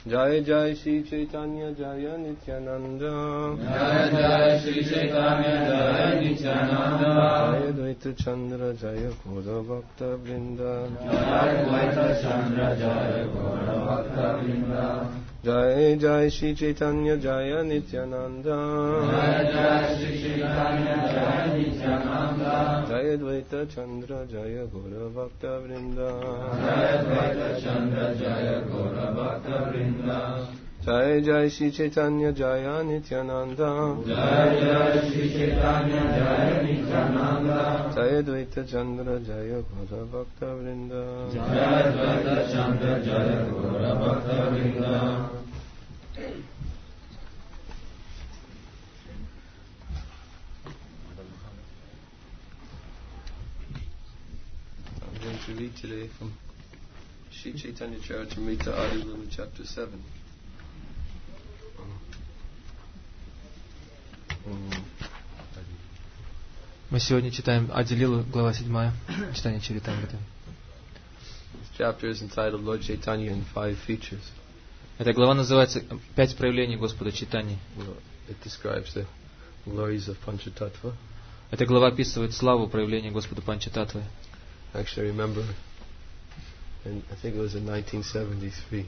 Jai Jai Shri Chaitanya Jaya Nityananda. Jai Jai Shri Chaitanya Jaya Nityananda. Jaya Dvaita Chandra Jaya Gaura Bhakta Vrinda. Jai Dvaita Chandra Jaya Gaura Bhakta Vrinda. Jai Jai Shri Chaitanya Jaya Nityananda. Jai Jai Shri Chaitanya Jaya Nityananda. Jaya Dvaita Chandra Jaya Gaura Bhakta Vrinda. Jai Dvaita Chandra Jaya Gaura Bhakta Vrinda. Jai Jai Shri Chaitanya Jaya Nityananda. Jai Jai Shri Chaitanya Jaya Nityananda. Jaya Dvaita Chandra Jaya Gaura Bhakta Vrinda. Jai Dvaita Chandra Jaya Gaura Bhakta Vrinda. I'm going to read today from Sri Chaitanya Charitamrita Adi Lila chapter 7. Мы сегодня читаем Ади Лилу, глава 7, читание Чаритамриты. This chapter is entitled Lord Chaitanya in 5 Features. Эта глава называется «Пять проявлений Господа Чайтаньи». It describes the glories of Panchatattva. Эта глава описывает славу проявления Господа Панчататтвы. Actually, I remember, and I think it was in 1973.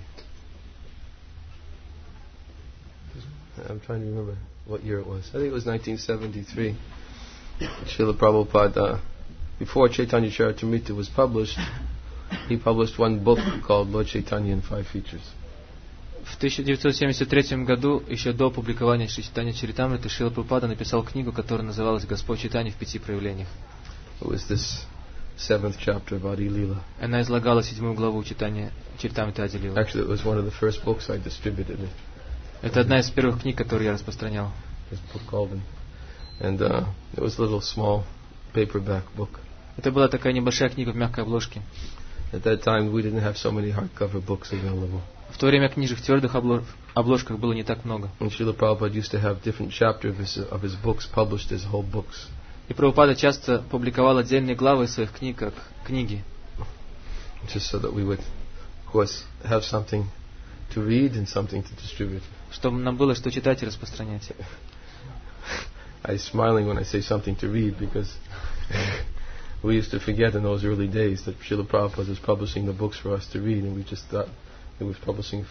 I'm trying to remember what year it was. I think it was 1973. Srila Prabhupada, before Chaitanya Charitamrita was published, he published one book called Lord Chaitanya in 5 Features. В 1973 году, еще до публикования Шри Чайтанья Чаритамриты, Шрила Прабхупада написал книгу, которая называлась «Господь Чайтанья в 5 проявлениях». It was this 7th chapter of Adi Lila. Она излагала 7 главу Чайтанья Чаритамриты Ади Лилы. Actually, it was one of the first books I distributed. Это одна из первых книг, которую я распространял. This book called and it was a little small paperback book. Это была такая небольшая книга в мягкой обложке. At that time, we didn't have so many hardcover books available. В то время книжек в твердых обложках было не так много. And Srila Prabhupada used to have different chapters of his books published as whole books. И Прабхупада часто публиковал отдельные главы своих книг как книги. Just so that we would, of course, have something to read and something to distribute. Чтобы нам было что читать и распространять. I'm smiling when I say something to read because we used to forget in those early days that Srila Prabhupada was publishing the books for us to read, and we just thought he was publishing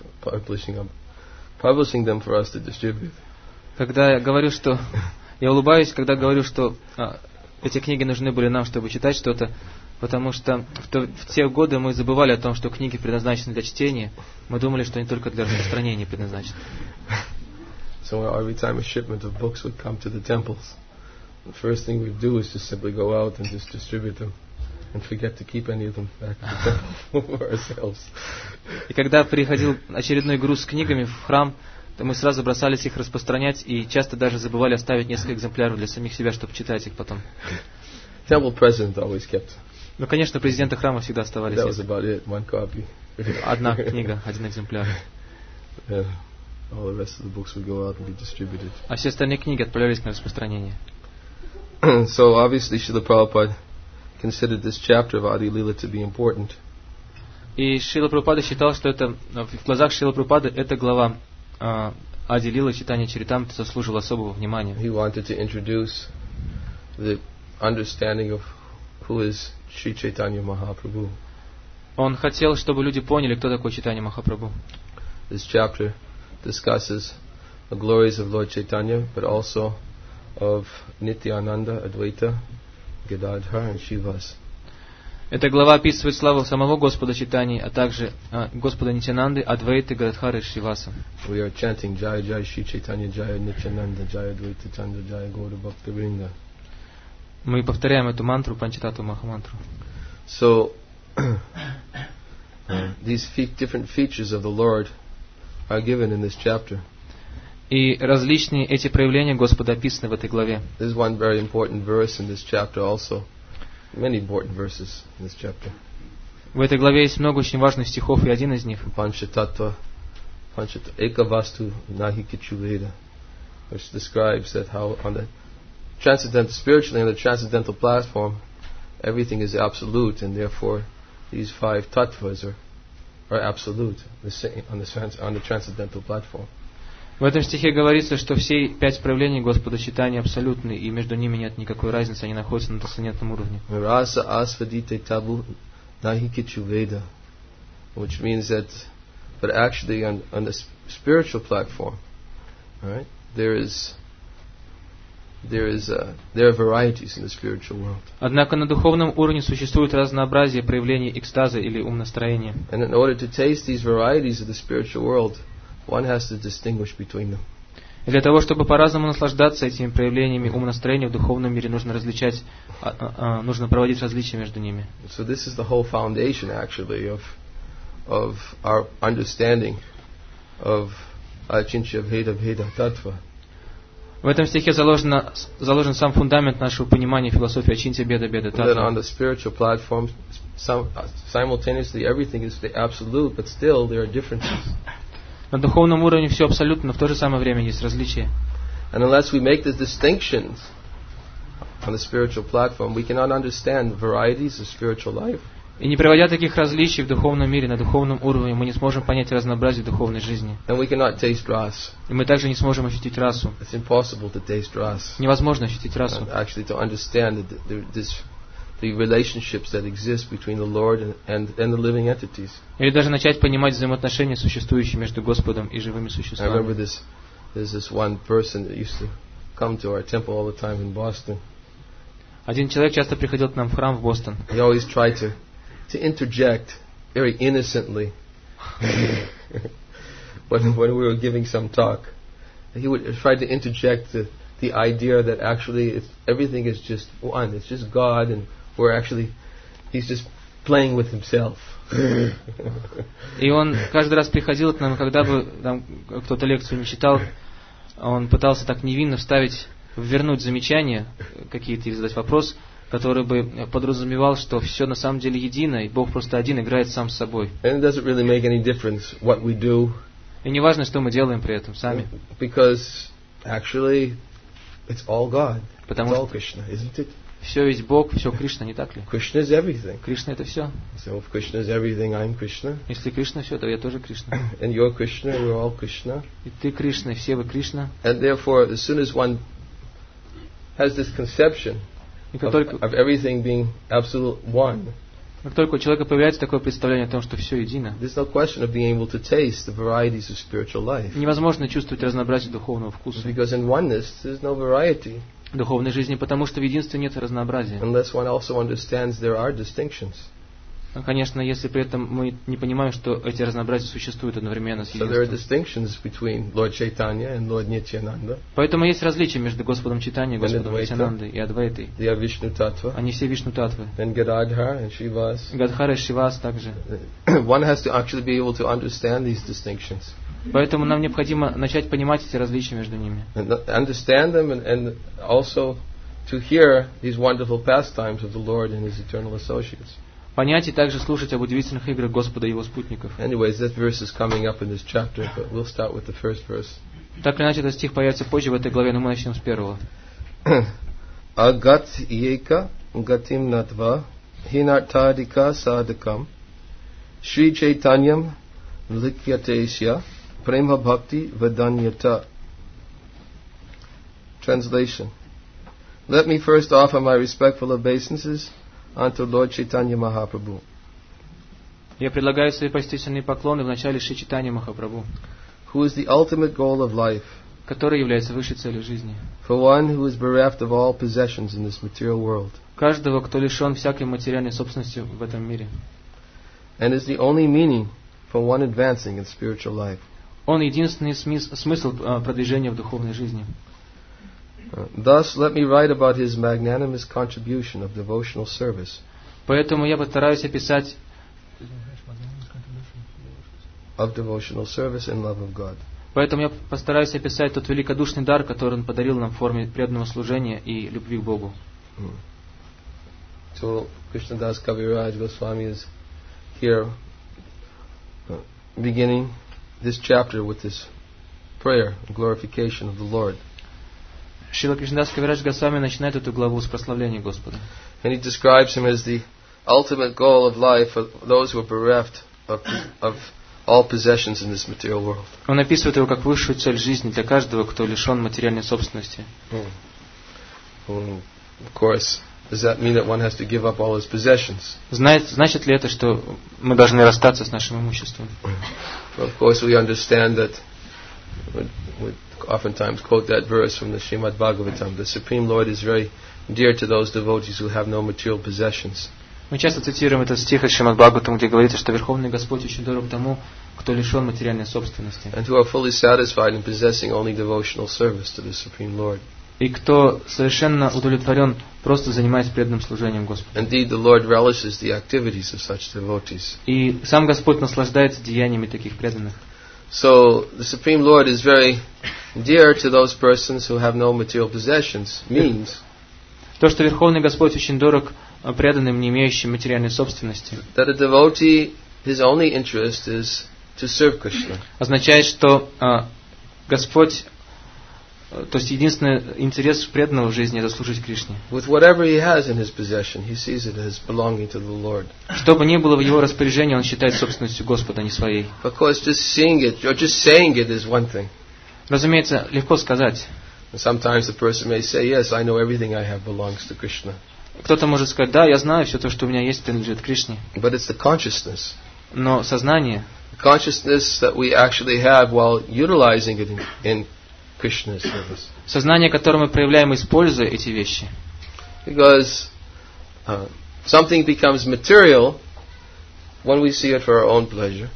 them for us to distribute. Когда я говорю, что я улыбаюсь, когда говорю, что эти книги нужны были нам, чтобы читать что-то, потому что в те годы мы забывали о том, что книги предназначены для чтения. Мы думали, что они только для распространения предназначены. So every time a shipment of books would come to the temples, the first thing we'd do is just simply go out and just distribute them and forget to keep any of them back in the temple for ourselves. И когда приходил очередной груз с книгами в храм, то мы сразу бросались их распространять и часто даже забывали оставить несколько экземпляров для самих себя, чтобы читать их потом. Temple president always kept. Ну, конечно, президенты храма всегда оставались. That was about it, one copy. Одна книга, один экземпляр. All the rest of the books would go out and be distributed. А все остальные книги отправлялись на распространение. So obviously Srila Prabhupada considered this chapter of Adi Lila to be important. И Шрила Прабхупада считал, что это в глазах Шрила Прабхупады эта глава Ади Лила Чайтанья Чаритамриты заслужила особого внимания. He wanted to introduce the understanding of who is Sri Chaitanya Mahaprabhu. Он хотел, чтобы люди поняли, кто такой Чайтанья Махапрабху. This chapter discusses the glories of Lord Chaitanya, but also of Nityananda, Advaita, Gadadhar and Shivas. Эта глава описывает славу самого Господа Чайтаньи, а также Господа Нитянанды, Адвайты, Гададхары и Шриваса. We are chanting Jaya Jaya Shri Chaitanya Jaya Nityananda Jaya Advaita Chandra Jaya Gaura Bhakta Vrinda. Мы повторяем эту мантру, Панчататтву Махамантру. So these different features of the Lord are given in this chapter. И различные эти проявления Господа описаны в этой главе. There's one very important verse in this chapter also. Many important verses in this chapter. В этой главе есть много очень важных стихов, и один из них Panchatattva Ekavastu Nahi Kichu Veda, which describes that how on the transcendental, spiritually on the transcendental platform, everything is absolute, and therefore these 5 tattvas are absolute on the transcendental platform. В этом стихе говорится, что все 5 проявлений Господа читания абсолютны, и между ними нет никакой разницы, они находятся на трансцендентном уровне. Rasa asvadite tabu nahi kichu veda, which means that, but actually on the spiritual platform, all right, there are varieties in the spiritual world. Однако на духовном уровне существует разнообразие проявлений экстаза или умонастроения. And in order to taste these varieties of the spiritual world, one has to distinguish between them. И для того, чтобы по-разному наслаждаться этими проявлениями умонастроения в духовном мире, нужно нужно проводить различия между ними. So this is the whole foundation, actually, of our understanding of Achintya Bheda Bheda Tattva. В этом стихе заложен сам фундамент нашего понимания философии Ачинтья Беда Беда Then on Татва. the spiritual platform, simultaneously everything is the absolute, but still there are differences. На духовном уровне все абсолютно, но в то же самое время есть различия. And unless we make the distinctions on the spiritual platform, we cannot understand the varieties of spiritual life. И не приводя таких различий в духовном мире, на духовном уровне, мы не сможем понять разнообразие духовной жизни. And we cannot taste ras. И мы также не сможем ощутить расу. It's impossible to taste ras. Невозможно ощутить расу. Actually, to understand the relationships that exist between the Lord and the living entities. Или даже начать понимать взаимоотношения, существующие между Господом и живыми I remember существами. there's this one person that used to come to our temple all the time in Boston. Один человек часто приходил к нам в храм в Бостон. He always tried to interject very innocently when we were giving some talk. He would try to interject the idea that actually everything is just one. It's just God, and he's just playing with himself. И он каждый раз приходил к нам, и когда бы там кто-то лекцию не читал, он пытался так невинно ввернуть замечания какие-то или задать вопрос, который бы подразумевал, что все на самом деле едино, и Бог просто один играет сам с собой. And it doesn't really make any difference what we do. И не важно, что мы делаем при этом сами. Because actually it's all God. Потому It's all что Krishna, isn't it? все ведь Бог, все Кришна, не так ли? Krishna is everything. Кришна это все. So if Krishna is everything, I'm Krishna. Если Кришна все, то я тоже Кришна. And you're Krishna, we're all Krishna. И ты Кришна, и все вы Кришна. And therefore, as soon as one has this conception И как только of everything being absolute one, у человека появляется такое представление о том, что все едино, there's no question of being able to taste the varieties of spiritual life. невозможно чувствовать разнообразие духовного вкуса, Because in oneness, there's no variety, духовной жизни, потому что в единстве нет разнообразия. unless one also understands there are distinctions. Конечно, если при этом мы не понимаем, что эти разнообразия существуют одновременно с So there are единством. distinctions between Lord Chaitanya and Lord Nityananda. Поэтому есть различия между Господом Чайтаньей, Господом Advaita. Нитьянандой и Адвайтой. They are Vishnu Tattva, Они все Вишну Татвы. then Gadadhar and Shivas. Гадхара и Шивас также. One has to actually be able to understand these distinctions. Поэтому нам необходимо начать понимать эти различия между ними. And understand them and also to hear these wonderful pastimes of the Lord and His eternal associates. Понять и также слушать об удивительных играх Господа и Его спутников. Anyways, that verse is coming up in this chapter, but we'll start with the first verse. Так или иначе, этот стих появится позже в этой главе, но мы начнем с первого. Agat yeka gatim natva hinartadika sadakam Shri Chaitanyam likyatesya prema bhakti vadanyata. Translation. Let me first offer my respectful obeisances unto Lord Chaitanya Mahaprabhu, Я предлагаю свои почтительные поклоны в начале Шри Чайтаньи Махапрабху, who is the ultimate goal of life, который является высшей целью жизни. for one who is bereft of all possessions in this material world, Каждого, кто лишен всякой материальной собственности в этом мире. and is the only meaning for one advancing in spiritual life. Он единственный смысл продвижения в духовной жизни. Thus, let me write about his magnanimous contribution of devotional service, Поэтому я постараюсь описать and love of God. тот великодушный дар, который Он подарил нам в форме преданного служения и любви к Богу. So, Krishnadas Kaviraj Goswami is here beginning this chapter with this prayer and glorification of the Lord. Шрила Кришнадас Кавирадж Госвами начинает эту главу с прославления Господа. And he describes him as the ultimate goal of life for those who are bereft of all possessions in this material world. Он описывает его как высшую цель жизни для каждого, кто лишен материальной собственности. Of course, does that mean that one has to give up all his possessions? Значит ли это, что мы должны расстаться с нашим имуществом? Well, of course, we understand that. We oftentimes quote that verse from the Srimad Bhagavatam. The Supreme Lord is very dear to those devotees who have no material possessions. Мы часто цитируем этот стих из Шримад Бхагаватам, где говорится, что Верховный Господь очень дорог тому, кто лишен материальной собственности. And who are fully satisfied in possessing only devotional service to the Supreme Lord. И кто совершенно удовлетворен, просто занимаясь преданным служением Господу. Indeed, the Lord relishes the activities of such devotees. И сам Господь наслаждается деяниями таких преданных. So, the Supreme Lord is very dear to those persons who have no material possessions, means То, что Верховный Господь очень дорог преданным, не имеющим материальной собственности, that a devotee, his only interest is to serve Krishna. означает, что Господь, то есть единственный интерес преданного в жизни — это служить Кришне. With whatever he has in his possession, he sees it as belonging to the Lord. Что бы ни было в его распоряжении, он считает собственностью Господа, а не своей. Of course, just seeing it or just saying it is one thing. Разумеется, легко сказать. And sometimes the person may say, yes, I know everything I have belongs to Krishna. Кто-то может сказать: да, я знаю, все то, что у меня есть, принадлежит Кришне. But it's the consciousness. Но сознание, The consciousness that we actually have while utilizing it in Krishna's service. сознание, которое мы проявляем, используя эти вещи. Because something becomes material when we see it for our own pleasure.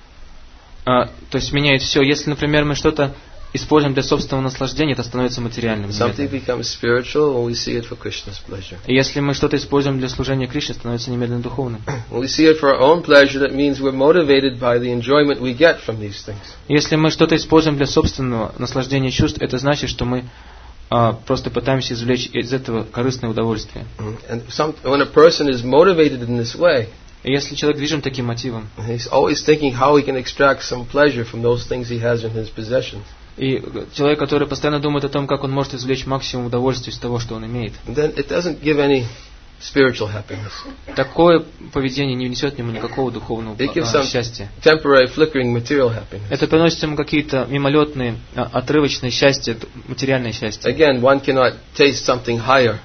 То есть меняет все. Если, например, мы что-то используем для собственного наслаждения, это становится материальным. Something becomes spiritual when we see it for Krishna's pleasure. И если мы что-то используем для служения Кришне, становится немедленно духовным. When we see it for our own pleasure, that means we're motivated by the enjoyment we get from these things. Если мы что-то используем для собственного наслаждения чувств, это значит, что мы просто пытаемся извлечь из этого корыстное удовольствие. And when a person is motivated in this way, И если человек движим таким мотивом, he's always thinking how he can extract some pleasure from those things he has in his possession. и человек, который постоянно думает о том, как он может извлечь максимум удовольствия из того, что он имеет, Then it doesn't give any spiritual happiness. такое поведение не внесет ему никакого духовного It gives some счастья. temporary, flickering material happiness. Это приносит ему какие-то мимолетные, отрывочные счастья, материальное счастье. Again, one cannot taste something higher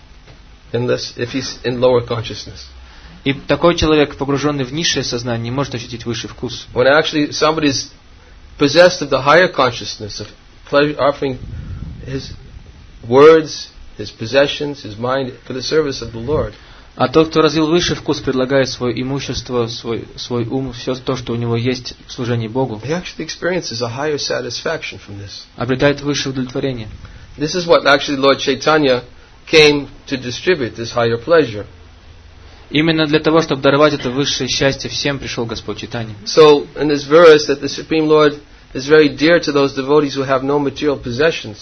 unless if he's in lower consciousness. И такой человек, погруженный в низшее сознание, не может ощутить высший вкус. When actually somebody's possessed of the higher consciousness of pleasure, offering his words, his possessions, his mind for the service of the Lord. А тот, кто развил высший вкус, предлагая свое имущество, свой ум, все то, что у него есть в служении Богу, He actually experiences a higher satisfaction from this. обретает высшее удовлетворение. This is what actually Lord Chaitanya came to distribute, this higher pleasure. Именно для того, чтобы даровать это высшее счастье, всем пришел Господь Чайтанья. So, in this verse, that the Supreme Lord is very dear to those devotees who have no material possessions.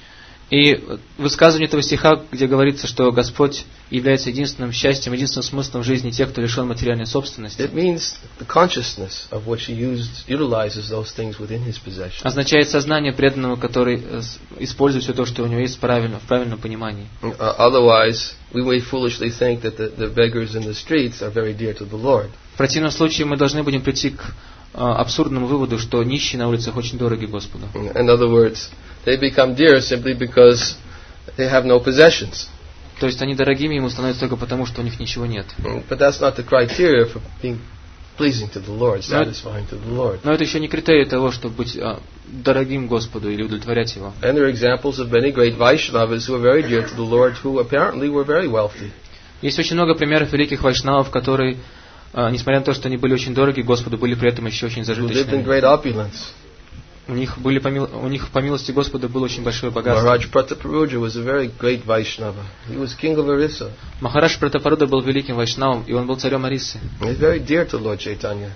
И высказывание этого стиха, где говорится, что Господь является единственным счастьем, единственным смыслом жизни тех, кто лишен материальной собственности, It means the consciousness of which he utilizes those things within his possession. означает сознание преданного, который использует все то, что у него есть в правильном понимании. Otherwise, we may foolishly think that the beggars in the streets are very dear to the Lord. В противном случае мы должны будем прийти к абсурдному выводу, что нищие на улицах очень дороги Господу. In other words, they become dear simply because they have no possessions. То есть они дорогими ему становятся только потому, что у них ничего нет. But that's not the criteria for being pleasing to the Lord, satisfying to the Lord. Но это еще не критерий того, чтобы быть дорогим Господу или удовлетворять Его. And there are examples of many great Vaishnavas who are very dear to the Lord, who apparently were very wealthy. Есть очень много примеров великих вайшнавов, которые, несмотря на то, что они были очень дороги Господу, были при этом еще очень Who lived in зажиточными. great opulence. У них по милости Господа было очень большое богатство. Maharaj Prataparuja was a very great Vaishnava. He was king of Orissa. Махарадж Пратапаруда был великим вайшнавом, и он был царем Орисы. He was very dear to Lord Chaitanya.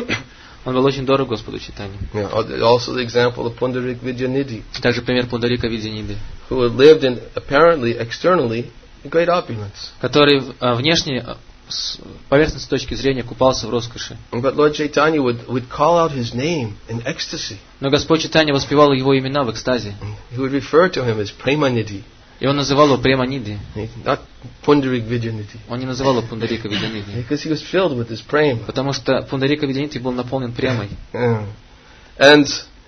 Он был очень дорог Господу Чайтанье. Also the example of Pundarik Vidyanidhi, Также пример Пундарика Видяниды, who had lived in apparently, externally, in great opulence. который внешне, с поверхностной точки зрения, купался в роскоши. But Lord Chaitanya would call out his name in ecstasy. Но Господь Чайтанья воспевал его имена в экстазе. He would refer to him as Premanidhi. И он называл его Преманиди. Not Pundarik Vidyanidhi. Он не называл его Пундарика Видянидhi. Because he was filled with this prema. Потому что Пундарика Видянидhi был наполнен премой. And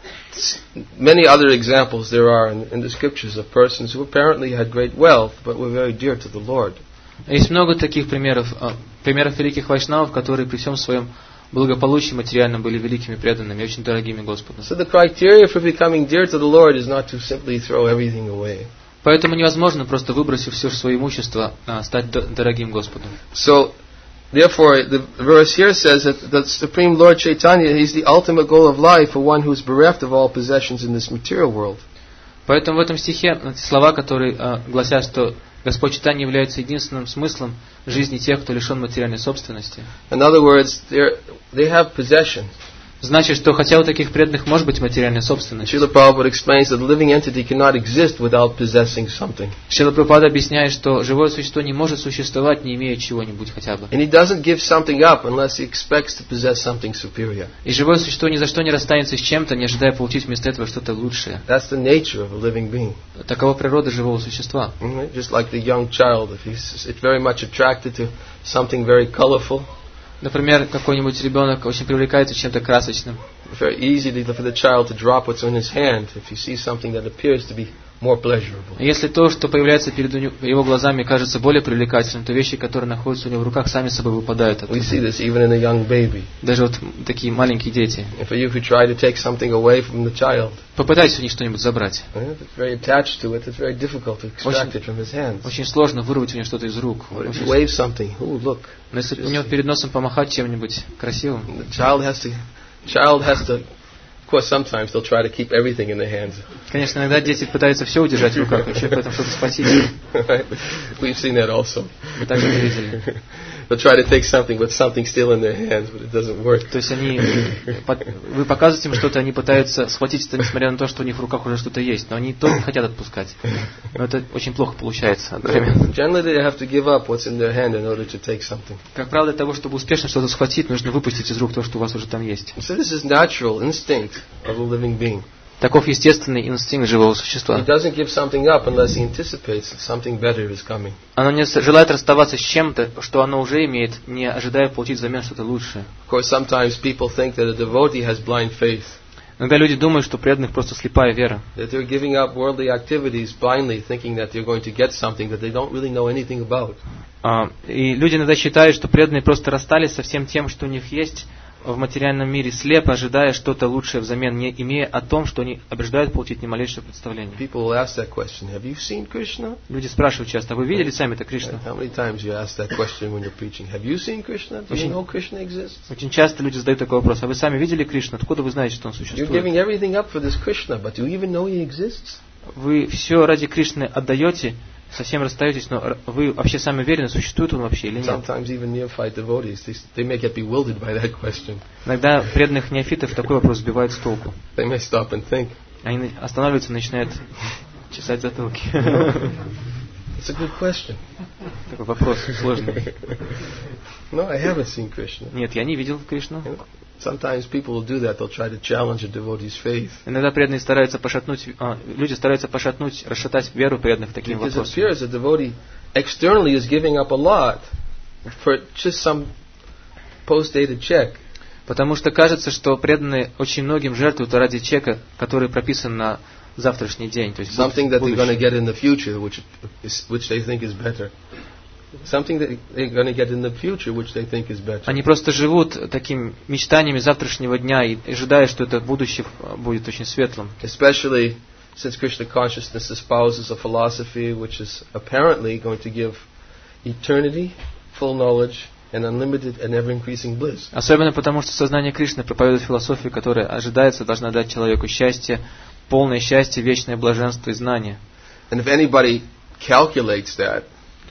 many other examples there are in the scriptures of persons who apparently had great wealth but were very dear to the Lord. Есть много таких примеров великих вайшнавов, которые при всем своем благополучии материально были великими преданными и очень дорогими Господу. So the criteria for becoming dear to the Lord is not to simply throw everything away. Поэтому невозможно, просто выбросив все свое имущество, стать дорогим Господу. So, therefore, the verse here says that the Supreme Lord Chaitanya is the ultimate goal of life for one who is bereft of all possessions in this material world. Поэтому в этом стихе слова, которые гласят, что Господь Чайтанья является единственным смыслом жизни тех, кто лишен материальной собственности. In other words, they have possession. Значит, что хотя у таких преданных может быть материальная собственность. Srila Prabhupada explains that a living entity cannot exist without possessing something. Шрила Прабхупада объясняет, что живое существо не может существовать, не имея чего-нибудь хотя бы. And he doesn't give something up unless he expects to possess something superior. И живое существо ни за что не расстанется с чем-то, не ожидая получить вместо этого что-то лучшее. That's the nature of a living being. Такова природа живого существа. Just like the young child, if he's very much attracted to something very colorful. Например, какой-нибудь ребенок очень привлекается чем-то красочным. Very easy for the child to drop what's in his hand if he sees something that appears to be more pleasurable. Если то, что появляется перед его глазами, кажется более привлекательным, то вещи, которые находятся у него в руках, сами собой выпадают оттуда. We see this even in a young baby. Даже вот такие маленькие дети. And for you who try to take something away from the child, попытайтесь у них что-нибудь забрать. if it's very attached to it, it's very difficult to extract it from his hands. Очень сложно вырвать у него что-то из рук. But if you wave something, ooh, look. Но если у него перед носом помахать чем-нибудь красивым, The child has to. Of course, sometimes they'll try to keep everything in their hands. конечно, иногда дети пытаются все удержать в руках, еще при этом что-то схватить. We've seen that also. Мы также это видели. They'll try to take something with something still in their hands, but it doesn't work. То есть вы показываете им что-то, они пытаются схватить это, несмотря на то, что у них в руках уже что-то есть, но они тоже не хотят отпускать. Но это очень плохо получается одновременно. Generally, they have to give up what's in their hand in order to take something. Как правило, для того, чтобы успешно что-то схватить, нужно выпустить из рук то, что у вас уже там есть. So this is natural instinct of a living being. Таков естественный инстинкт живого существа. He doesn't give something up unless he anticipates that something better is coming. Оно не желает расставаться с чем-то, что оно уже имеет, не ожидая получить взамен что-то лучшее. Of course, sometimes people think that a devotee has blind faith. Иногда люди думают, что преданных просто слепая вера. That they're giving up worldly activities blindly, thinking that they're going to get something that they don't really know anything about. И люди иногда считают, что преданные просто расстались со всем тем, что у них есть в материальном мире, слепо ожидая что-то лучшее взамен, не имея о том, что они ожидают получить ни малейшего представления. People will ask that question, have you seen Krishna? Люди спрашивают часто, а вы видели сами-то Кришну? How many times you ask that question when you're preaching? Have you seen Krishna? Do you know Krishna exists? Очень часто люди задают такой вопрос, а вы сами видели Кришну? Откуда вы знаете, что он You're существует? giving everything up for this Krishna, but do you even know he exists? Вы все ради Кришны отдаете, совсем расстаетесь, но вы вообще сами уверены, существует он вообще или нет? Sometimes even neophyte devotees, they may get bewildered by that question. Иногда преданных неофитов такой вопрос сбивает с толку. They may stop and think. Они останавливаются и начинают чесать затылки. It's a good question. Такой вопрос сложный. No, I haven't seen Krishna. Нет, я не видел Кришну. Sometimes people will do that. They'll try to challenge a devotee's faith. Иногда преданные стараются пошатнуть, люди стараются расшатать веру преданных таким Because it вопросом. appears a devotee externally is giving up a lot for just some post-dated check. Потому что кажется, что преданные очень многим жертвуют ради чека, который прописан на завтрашний день. То есть Something that they're going to будущее. get in the future, which they think is better. Something that they're going to get in the future, which they think is better. Они просто живут такими мечтаниями завтрашнего дня и ожидая, что это будущее будет очень светлым. Especially since Krishna consciousness espouses a philosophy which is apparently going to give eternity, full knowledge, and unlimited and ever-increasing bliss. Особенно потому, что сознание Кришны проповедует философию, которая ожидается, должна дать человеку счастье, полное счастье, вечное блаженство и знание. And if anybody calculates that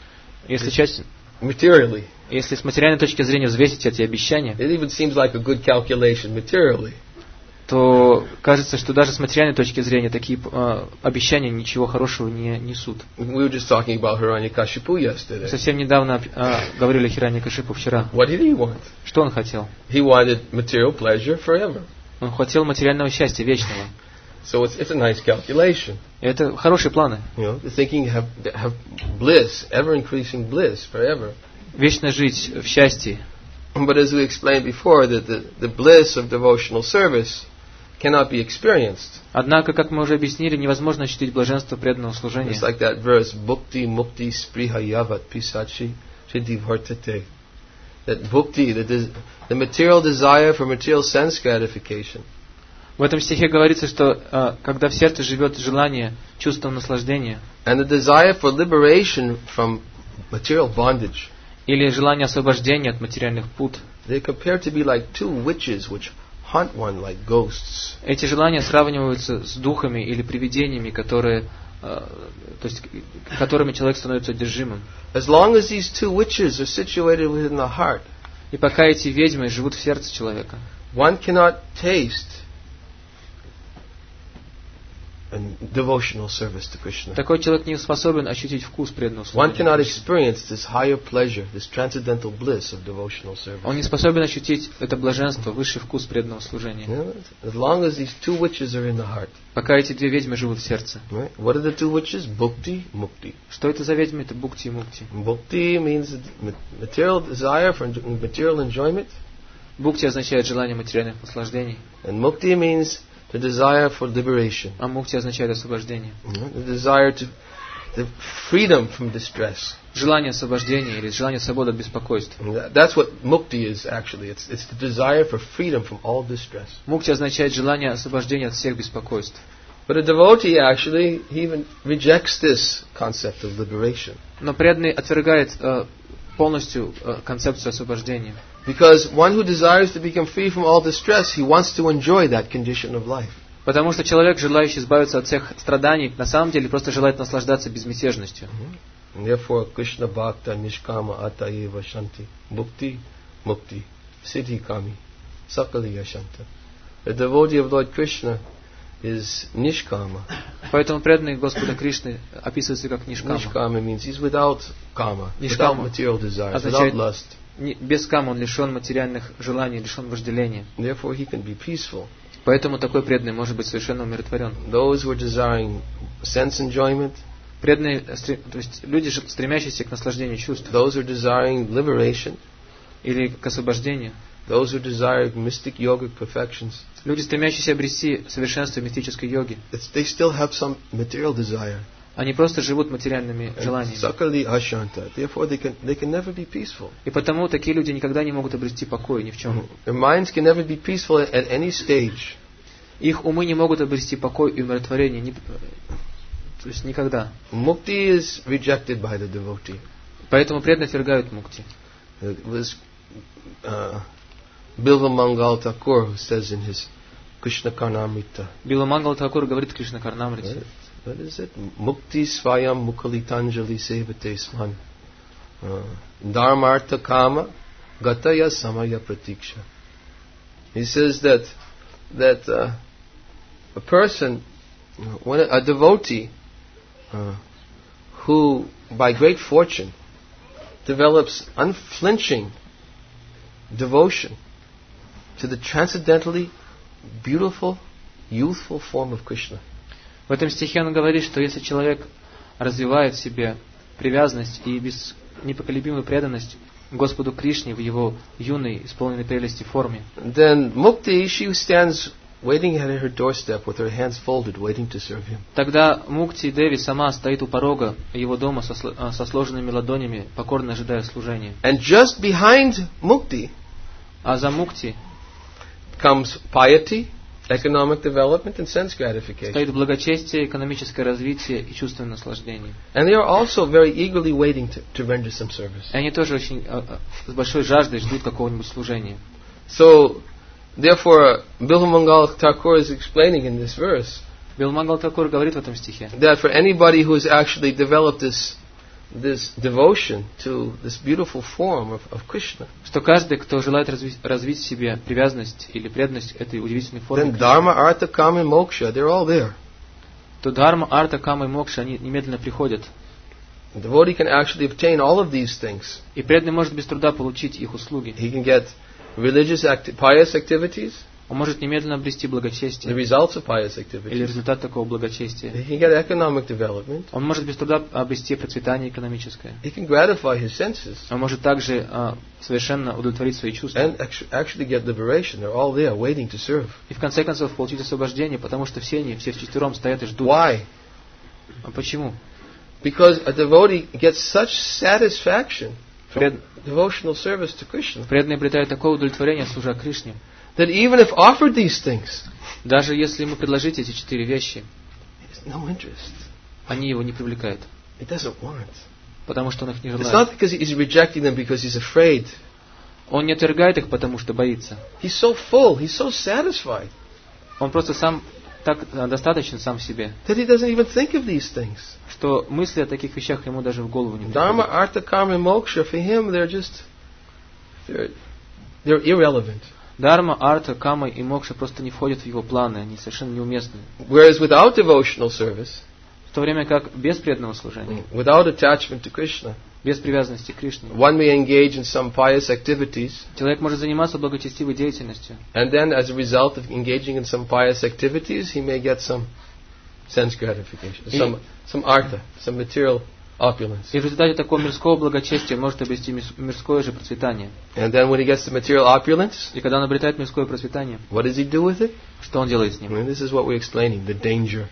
materially, если с материальной точки зрения взвесить эти обещания, it even seems like a good calculation materially. то кажется, что даже с материальной точки зрения такие обещания ничего хорошего не несут. We were just talking about Hiranyakashipu yesterday. Совсем недавно говорили о Хираньякашипу вчера. What did he want? Что он хотел? He wanted material pleasure forever. Он хотел материального счастья вечного. So it's a nice calculation. И это хорошие планы. You know, the thinking have bliss, ever increasing bliss forever. Вечно жить в счастье. But as we explained before, that the bliss of devotional service cannot be experienced. Однако, как мы уже объяснили, невозможно ощутить блаженство преданного служения. It's like that verse, Bhukti Mukti Spriha Yavat Pisachi Siddhi Vartate. That bhukti, the material desire for material sense gratification. В этом стихе говорится, что когда в сердце живет желание, чувство наслаждения, And the desire for liberation from material bondage. или желание освобождения от материальных пут, They compare to be like two witches which hunt one like ghosts. эти желания сравниваются с духами или привидениями, которыми человек становится одержимым. As long as these two witches are situated within the heart, И пока эти ведьмы живут в сердце человека, one cannot taste a devotional service to Krishna. такой человек не способен ощутить вкус преданного One cannot служения. experience this higher pleasure, this transcendental bliss of devotional service. Он не способен ощутить это блаженство, высший вкус преданного служения. You know, as long as these two witches are in the heart. Пока эти две ведьмы живут в сердце. Right? What are the two witches? Bhukti, Mukti. Что это за ведьмы? Это бхукти и мукти. Bhukti means material desire for material enjoyment, Бхукти означает желание материальных наслаждений, and Mukti means the desire for liberation. а мукти означает освобождение. The desire to the freedom from distress. Желание освобождения или желание свободы от беспокойства. That's what Mukti is actually. It's the desire for freedom from all distress. Мукти означает желание освобождения от всех беспокойств. But a devotee actually, he even rejects this concept of liberation. Но преданный отвергает полностью концепцию освобождения. Because one who desires to become free from all distress, he wants to enjoy that condition of life. Потому что человек, желающий избавиться от всех страданий, на самом деле просто желает наслаждаться безмятежностью. And therefore, Krishna Bhakta Nishkama Atayeva Shanti Bhukti Mukti Siddhi Kami Sakali Yashanta. The devotee of Lord Krishna is Nishkama. Поэтому преданный Господа Кришны описывается как Нишкама. Nishkama means he's without kama, without Nishkama material desires, without означает lust. без кама, он лишен материальных желаний, лишен вожделения. Therefore, he can be peaceful. Поэтому такой преданный может быть совершенно умиротворен. Those who are desiring sense enjoyment, Преданные, то есть люди, стремящиеся к наслаждению чувств, those who are desiring liberation, или к освобождению, those who desire mystic yogic perfections, люди, стремящиеся обрести совершенство мистической йоги, they still have some material desire. они просто живут материальными желаниями. Sakali ashanta. Therefore, they can never be peaceful. И потому такие люди никогда не могут обрести покой ни в чем. Their minds can never be peaceful at any stage. Их умы не могут обрести покой и умиротворение, то есть никогда. Mukti is rejected by the devotee. Поэтому преданные отвергают мукти. It was Bilva Mangal Thakur who says in his Krishna Karnamrita. Биламангал Такур говорит в Кришна Карнамрите. What is it? Mukti Svayam Mukalitanjali Sevate Sman. Dharmartha Kama Gataya Samaya Pratiksha. He says that a person, a devotee, who by great fortune develops unflinching devotion to the transcendently beautiful, youthful form of Krishna. В этом стихе он говорит, что если человек развивает в себе привязанность и непоколебимую преданность Господу Кришне в его юной, исполненной прелести форме, then Mukti, she stands waiting at her doorstep with her hands folded, waiting to serve him. тогда Мукти Деви сама стоит у порога его дома со сложенными ладонями, покорно ожидая служения. And just behind Mukti А за Мукти comes piety, economic development, and sense gratification. стоит благочестие, экономическое развитие и чувственное наслаждение. And they are also very eagerly waiting to render some service. И они тоже очень с большой жаждой ждут какого-нибудь служения. So, therefore, Bilvamangal Thakur is explaining in this verse Биламангал Такур говорит в этом стихе, that for anybody who has actually developed this devotion to this beautiful form of Krishna, что каждый, кто желает развить в себе привязанность или преданность этой удивительной форме, then Dharma, Artha, Kama, and Moksha, they're all there. то Дхарма, Арта, Кама и Мокша, они немедленно приходят. The devotee can actually obtain all of these things. И преданный может без труда получить их услуги. He can get religious, pious activities. Он может немедленно обрести the благочестие results of pious или activity. результат такого благочестия. He can get economic development. Он может без труда обрести процветание экономическое. He can gratify his senses Он может также совершенно удовлетворить свои чувства. and actually get liberation. They're all there waiting to serve. И в конце концов получить освобождение, потому что все они, все вчетвером стоят и ждут. Why? А почему? Because a devotee gets such satisfaction from Пред- devotional service to Krishna Преданные обретают такое удовлетворение, служа Кришне. that even if offered these things, Даже если ему предложить эти 4 вещи, he has no interest. они его не привлекают, He doesn't want. потому что он их не It's желает. not because he's rejecting them because he's afraid. Он не отвергает их, потому что боится. He's so full, he's so satisfied Он просто сам так достаточен сам в себе, that he doesn't even think of these things. что мысли о таких вещах ему даже в голову не Dharma, приходят. Artha, Karma, and Moksha, for him, they're irrelevant. Дарма, арта, кама и мокша просто не входят в его планы, они совершенно неуместны. Whereas without devotional service, В то время как без преданного служения, without attachment to Krishna, без привязанности к Кришне, one may engage in some pious activities, человек может заниматься благочестивой деятельностью, and then as a result of engaging in some pious activities, he may get some sense gratification, some artha, some material opulence. и в результате такого мирского благочестия может обрести мирское же процветание. And then when he gets the material opulence, И когда он обретает мирское процветание, what does he do with it? что он делает с ним? And this is what we're explaining, the danger.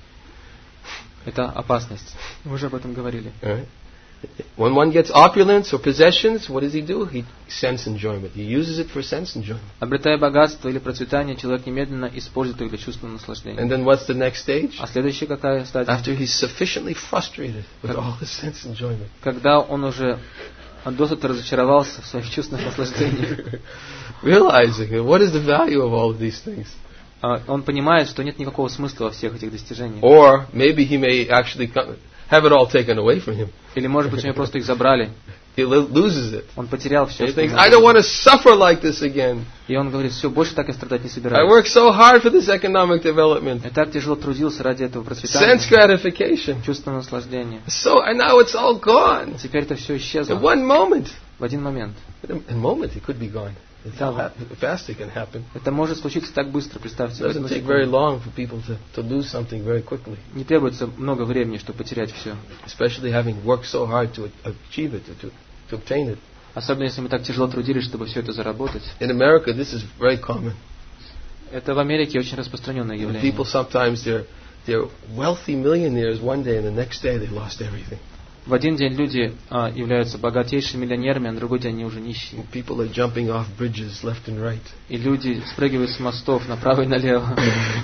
Это опасность. Мы уже об этом говорили. All right? When one gets opulence or possessions, what does he do? He sense enjoyment. He uses it for sense enjoyment. Обретая богатство или процветание, человек немедленно использует их для чувственного наслаждения. And then what's the next stage? А следующая какая стадия? After he's sufficiently frustrated with all his sense enjoyment. Когда он уже досыта разочаровался в своих чувственных наслаждениях, Realizing what is the value of all of these things. он понимает, что нет никакого смысла во всех этих достижениях. Or maybe he may actually have it all taken away from him. Или, может быть, у него просто их забрали. He loses it. Он потерял все. He thinks, I don't want to suffer like this again. И он говорит, все, больше так я страдать не I собираюсь. worked so hard for this economic development. Я так тяжело трудился ради этого процветания, Sense gratification. чувственного наслаждения. So, and now it's all gone. Теперь это все In исчезло one moment. в один момент. In a moment, it could be gone. It's how fast it can happen. Это может случиться так быстро, представьте. It в одну doesn't take very секунду. long for people to lose something very quickly. Не требуется много времени, чтобы потерять все. Especially having worked so hard to achieve it, to obtain it. Особенно, если мы так тяжело трудились, чтобы все это заработать. In America, this is very common. Это в Америке очень распространенное явление. People sometimes, they're wealthy millionaires one day and the next day they lost everything. В один день люди являются богатейшими миллионерами, а на другой день они уже нищие. People are jumping off bridges left and right. И люди спрыгивают с мостов направо и налево.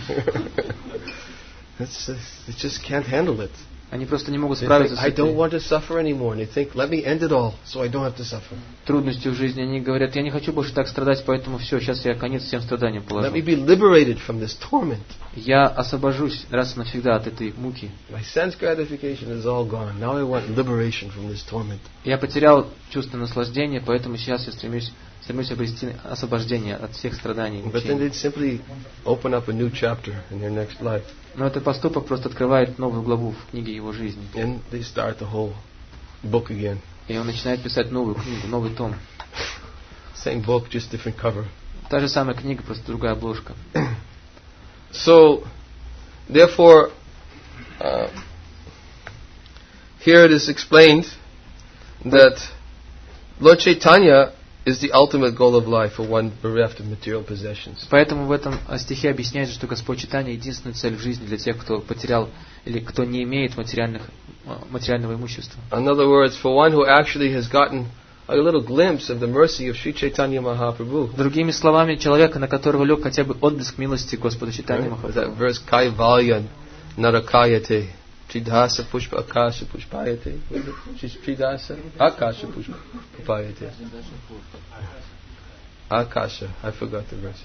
They just can't handle it. Они просто не могут They справиться think, с I don't этой want to suffer anymore. And they think, let me end it all so I don't have to suffer. трудностью в жизни. Они говорят, я не хочу больше так страдать, поэтому все, сейчас я конец всем страданиям положу. Let me be liberated from this torment. Я освобожусь раз и навсегда от этой муки. My sense gratification is all gone. Now I want liberation from this torment. Я потерял чувство наслаждения, поэтому сейчас я стремлюсь обрести освобождение от всех страданий. But then мучений. they simply open up a new chapter in their next life. Но этот поступок просто открывает новую главу в книге его жизни. And they start the whole book again. И он начинает писать новую книгу, новый том. Same book, just different cover. Та же самая книга, просто другая обложка. So, therefore, here it is explained that Lord Chaitanya is the ultimate goal of life for one bereft of material possessions. Поэтому в этом стихе объясняется, что Господь Чайтанья единственная цель в жизни для тех, кто потерял или кто не имеет материального имущества. In other words, for one who actually has gotten a little glimpse of the mercy of Sri Chaitanya Mahaprabhu. Другими словами, человека, на которого лег хотя бы отблеск милости Господа Чайтаньи Right? That Махапрабху. verse, Kaivalya Narakayate, Tridhasa Pushpa Akasha Pushpayate. Tridhasa Akasha Pushpayate. Akasha, I forgot the verse.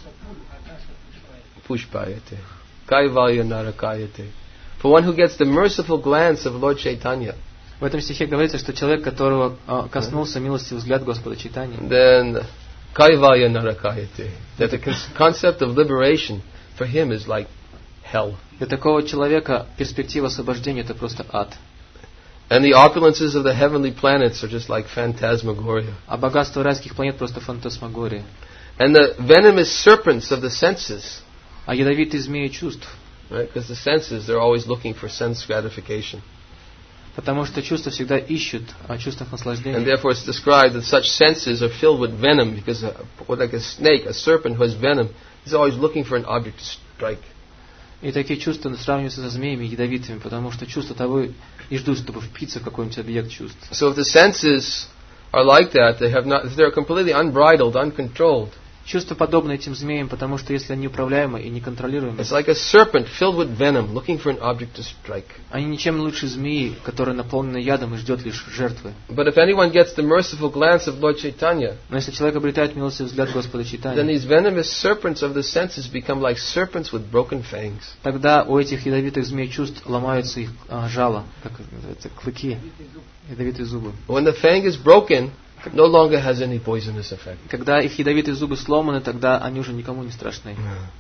Pushpayate. Kaivalya Narakayate. For one who gets the merciful glance of Lord Chaitanya, В этом стихе говорится, что человек, которого коснулся милостивый взгляд Господа Чайтаньи, then Kaivalya Narakayate. That the concept of liberation for him is like hell. для такого человека перспектива освобождения это просто ад. And the opulences of the heavenly planets are just like phantasmagoria. А богатство райских планет просто фантасмагория. And the venomous serpents of the senses, А ядовитые змеи чувств. right? Because the senses, they're always looking for sense gratification. Потому что чувства всегда ищут чувственных And наслаждений. therefore it's described that such senses are filled with venom, because like a snake, a serpent who has venom, is always looking for an object to strike. И такие чувства сравниваются со змеями ядовитыми, потому что чувства того и ждут, чтобы впиться в какой-нибудь объект чувств. So if the senses are like that, they're completely unbridled, uncontrolled. Чувства подобны этим змеям, потому что если они управляемы и неконтролируемы, It's like a serpent filled with venom, looking for an object to strike. они ничем лучше змеи, которая наполнена ядом и ждет лишь жертвы. But if anyone gets the merciful glance of Lord Chaitanya, Но если человек обретает милостивый взгляд Господа then Чайтаньи, these venomous serpents of the senses become like serpents with broken fangs. тогда у этих ядовитых змей чувств ломаются их жало, как это, клыки, ядовитые зубы. When the fang is broken, it no longer has any poisonous effect. Когда их ядовитые зубы сломаны, тогда они уже никому не страшны.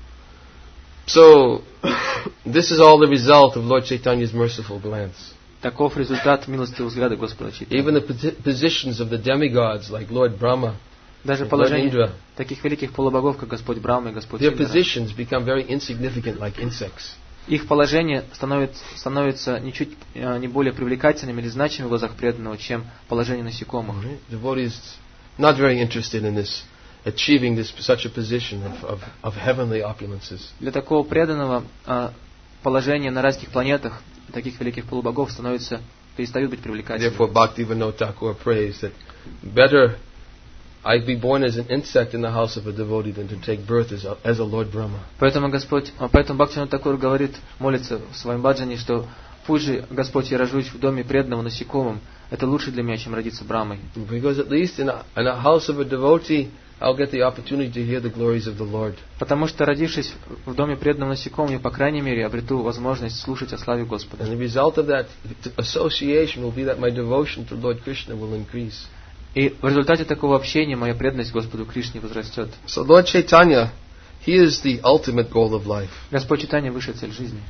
So, this is all the result of Lord Chaitanya's merciful glance. Таков результат милостивого взгляда Господа Чайтаньи. Even the positions of the demigods like Lord Brahma, Даже Lord положение Indra, таких великих полубогов, как Господь Брахма и Господь their Индра, positions become very insignificant like insects. их положение становится ничуть не более привлекательным или значимым в глазах преданного, чем положение насекомых. Devotees not very interested in this, achieving such a position of heavenly opulences. Для такого преданного положение на райских планетах таких великих полубогов перестают быть привлекательными. Therefore, Bhaktivinoda Thakur prays that better I be born as an insect in the house of a devotee than to take birth as a Lord Brahma. Поэтому Бхактивинода Тхакур говорит, молится в своем баджане, что пусть же, Господь, я рожусь в доме преданного насекомым, это лучше для меня, чем родиться Брамой. Because at least in a house of a devotee, I'll get the opportunity to hear the glories of the Lord. Потому что, родившись в доме преданного насекомым, я, по крайней мере, обрету возможность слушать о славе Господа. And the result of that association will be that my devotion to Lord Krishna will increase. И в результате такого общения моя преданность Господу Кришне возрастет. So Lord Chaitanya, He is the ultimate goal of life. Господь Чайтанья — высшая цель жизни.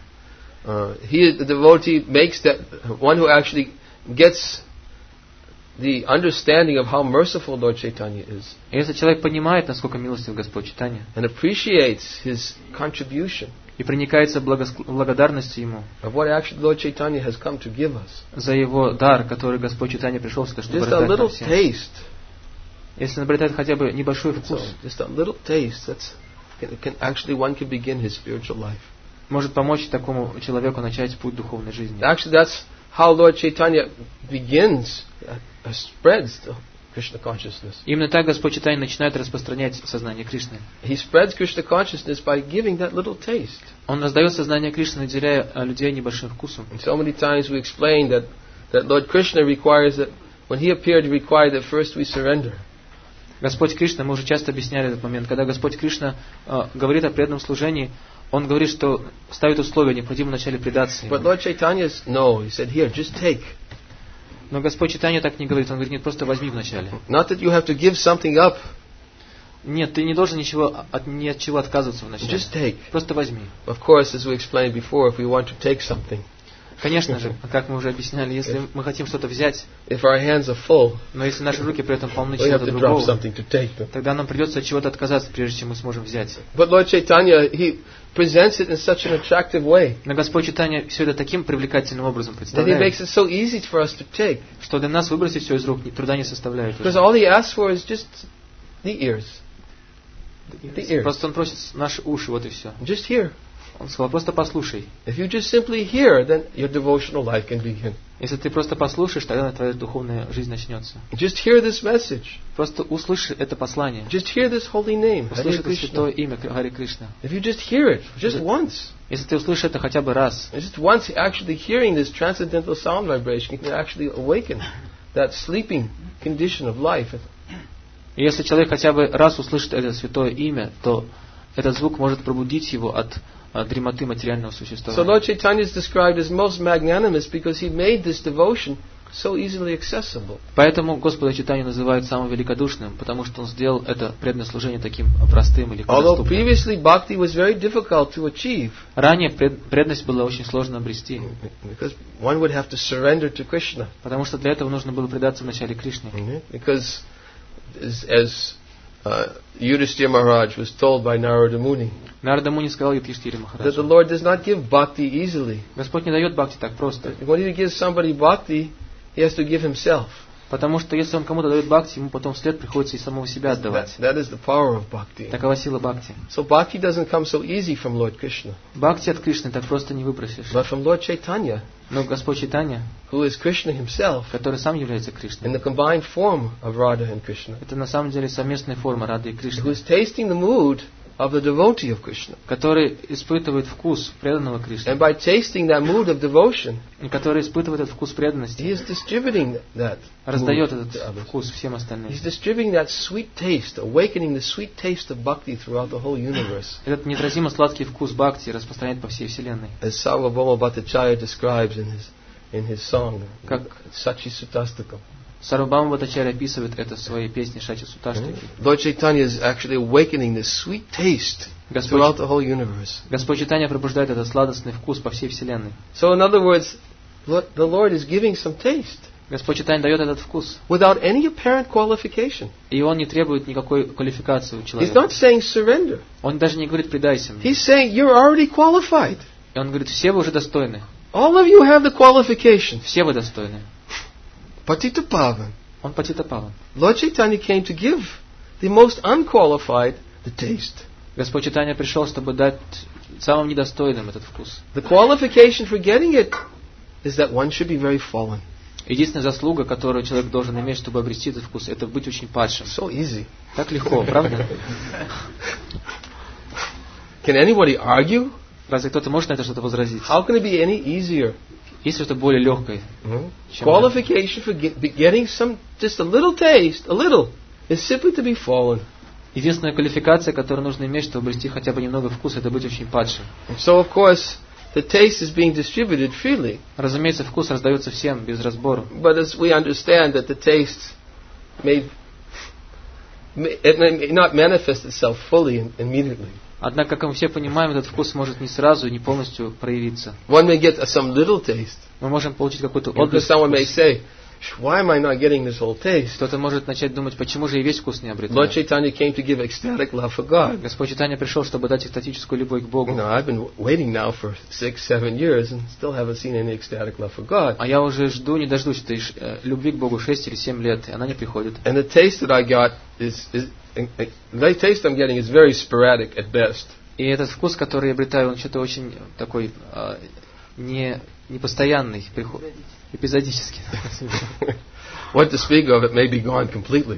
The devotee makes that one who actually gets the understanding of how merciful Lord Chaitanya is. И если человек понимает, насколько милостив Господь Чайтанья, And appreciates His contribution и проникается благодарностью Ему of what actually Lord Chaitanya has come to give us. за Его дар, который Господь Чайтанья пришел сюда, чтобы Just a раздать нам little всем. taste. Если он обретает хотя бы небольшой вкус, Just a little taste. One can begin his spiritual life. может помочь такому человеку начать путь духовной жизни. Actually, that's how Lord Chaitanya begins, spreads the Krishna consciousness. Именно так Господь Чайтанья начинает распространять сознание Кришны. He spreads Krishna consciousness by giving that little taste. Он раздает сознание Кришны, наделяя людей небольшим вкусом. And so many times we explain that Lord Krishna requires that when He appeared, He required that first we surrender. Господь Кришна, мы уже часто объясняли этот момент, когда Господь Кришна говорит о преданном служении, Он говорит, что ставит условия, необходимо вначале предаться Ему. But Lord Chaitanya, no, He said, here, just take. Но Господь Чайтанья так не говорит, Он говорит, нет, просто возьми вначале. Not that you have to give something up. Нет, ты не должен ни от чего отказываться вначале. Just take. Просто возьми. Of course, as we explained before, if we want to take something, Конечно же, как мы уже объясняли, если мы хотим что-то взять, if our hands are full, но если наши руки при этом полны we have чего-то to drop другого, something to take them. тогда нам придется от чего-то отказаться, прежде чем мы сможем взять. But Lord Chaitanya, He presents it in such an attractive way Но Господь Чайтанья все это таким привлекательным образом that He представляет, makes it so easy for us to take. что для нас выбросить все из рук труда не составляет. Because all He asks for is just the ears. The ears. Просто Он просит наши уши, вот и все. Just hear. Он сказал, просто послушай. If you just simply hear, then your devotional life can begin. Если ты просто послушаешь, тогда твоя духовная жизнь начнется. Just hear this message. Просто услышь это послание. Just hear this holy name, Услышь Hare это святое Krishna. имя Харе Кришна. If you just hear it, just once, Если ты услышишь это хотя бы раз, just once actually hearing this transcendental sound vibration can actually awaken that sleeping condition of life. и если человек хотя бы раз услышит это святое имя, то этот звук может пробудить его от дремоты материального So существования. Lord Chaitanya is described as most magnanimous because He made this devotion so easily accessible. Поэтому Господа Чайтанью называют самым великодушным, потому что Он сделал это преданное служение таким простым и легко Although доступным. previously bhakti was very difficult to achieve. Ранее преданность была очень сложно обрести, Because one would have to surrender to Krishna. потому что для этого нужно было предаться вначале Кришне. Because as Yudhishthira Maharaj was told by Narada Muni, Нарада Муни сказал Юдхиштхире that the Махараджу: Lord does not give bhakti easily. Господь не дает бхакти так просто, When He gives somebody bhakti, He has to give Himself. потому что если Он кому-то дает бхакти, ему потом вслед приходится и самого себя отдавать. That is the power of bhakti. Такова сила бхакти. So bhakti doesn't come so easy from Lord Krishna, Бхакти от Кришны так просто не выпросишь. but from Lord Chaitanya, Но Господь Чайтанья, who is Krishna Himself, который сам является in Кришной, the combined form of Radha and Krishna, это на самом деле совместная форма Рады и who Кришны, is tasting the mood of the devotee of Krishna. который испытывает вкус преданного Кришны, And by tasting that mood of devotion, и который испытывает этот вкус He преданности, is distributing that раздает mood этот to others. вкус всем остальным. He's distributing that sweet taste, awakening the sweet taste of bhakti throughout the whole universe. Этот неотразимо сладкий вкус бхакти распространяет по всей Вселенной. As Sarvabhauma Bhattacharya describes in his song, Как Sachi Sutastakam. Сарвабхаума Бхаттачарья описывает это в своей песне Шачи Суташтаки. Lord Chaitanya is actually awakening this sweet taste throughout the whole universe. Господь Чайтанья пробуждает этот сладостный вкус по всей Вселенной. So in other words, the Lord is giving some taste Господь Чайтанья дает этот вкус, without any apparent qualification. и Он не требует никакой квалификации у He's человека. not saying surrender. Он даже не говорит «предайся мне». He's saying you're already qualified. И Он говорит «все вы уже достойны, All of you have the qualifications. все вы достойны». Patita Pavan. Он Патитапаван. Lord Chaitanya came to give the most unqualified the taste. Господь Чайтанья пришел, чтобы дать самым недостойным этот вкус. The qualification for getting it is that one should be very fallen. Единственная заслуга, которую человек должен иметь, чтобы обрести этот вкус, это быть очень падшим. So easy. Так легко, правда? Can anybody argue? Разве кто-то может на это что-то возразить? How can it be any easier? Есть что-то более легкое, чем это? Qualification for getting just a little taste, a little, is simply to be fallen. Единственная квалификация, которую нужно иметь, чтобы обрести хотя бы немного вкуса, это быть очень падшим. So of course, the taste is being distributed freely. Разумеется, вкус раздается всем, без разбора. But as we understand that the taste may not manifest itself fully and immediately. Однако, как мы все понимаем, этот вкус может не сразу, не полностью проявиться. One may get some little taste. Мы можем получить какой-то Because отблеск. someone may say, why am I not getting this whole taste? Кто-то может начать думать, почему же я весь вкус не Lord обретаю. Chaitanya came to give ecstatic love for God. Господь Чайтанья пришел, чтобы дать экстатическую любовь к Богу. I've been waiting now for 6-7 years and still haven't seen any ecstatic love for God. А я уже жду, не дождусь этой любви к Богу 6 или 7 лет, и она не приходит. And the taste that I got the taste I'm getting is very sporadic at best. И этот вкус, который я обретаю, он что-то очень такой непостоянный, эпизодический. What to speak of, it may be gone completely.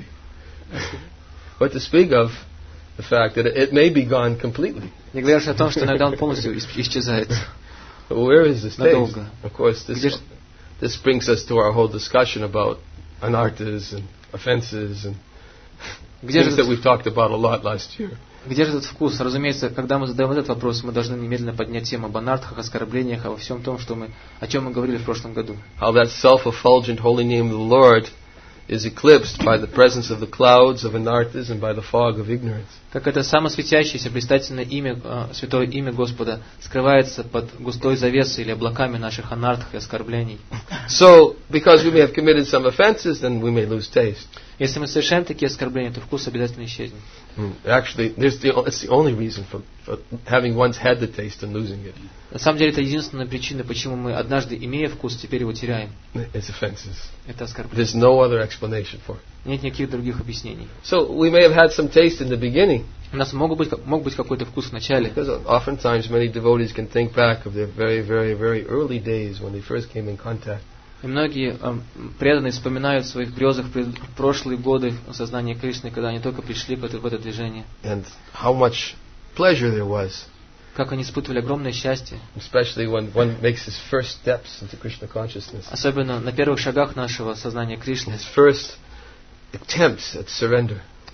What to speak of, the fact that it may be gone completely. Не говоря уж о том, что иногда он полностью исчезает. Where is this taste? Надолго. Of course, this brings us to our whole discussion about anarthas and offenses and things that we've talked about a lot last year. Где же этот вкус? Разумеется, когда мы задаем этот вопрос, мы должны немедленно поднять тему об анартхах, оскорблениях, о всем том, о чем мы говорили в прошлом году. How that self-effulgent holy name of the Lord is eclipsed by the presence of the clouds of anarthas and by the fog of ignorance. Как это самосветящееся, блистательное имя, святое имя Господа скрывается под густой завесой или облаками наших анартх и оскорблений. So, because we may have committed some offenses, then we may lose taste. Если мы совершаем такие оскорбления, то вкус обязательно исчезнет. Actually, it's the only reason for having once had the taste and losing it. На самом деле, это единственная причина, почему мы однажды, имея вкус, теперь его теряем. It's offenses. Это оскорбление. There's no other explanation for it. Нет никаких других объяснений. So, we may have had some taste in the beginning. У нас мог быть какой-то вкус в начале. Because oftentimes many devotees can think back of their very, very, very early days when they first came in contact. И многие преданные вспоминают в своих грезах прошлые годы сознания Кришны, когда они только пришли в это движение. And how much pleasure there was. Как они испытывали огромное счастье. Especially when one makes his first steps into Krishna consciousness. Особенно на первых шагах нашего сознания Кришны. His first attempts at surrender.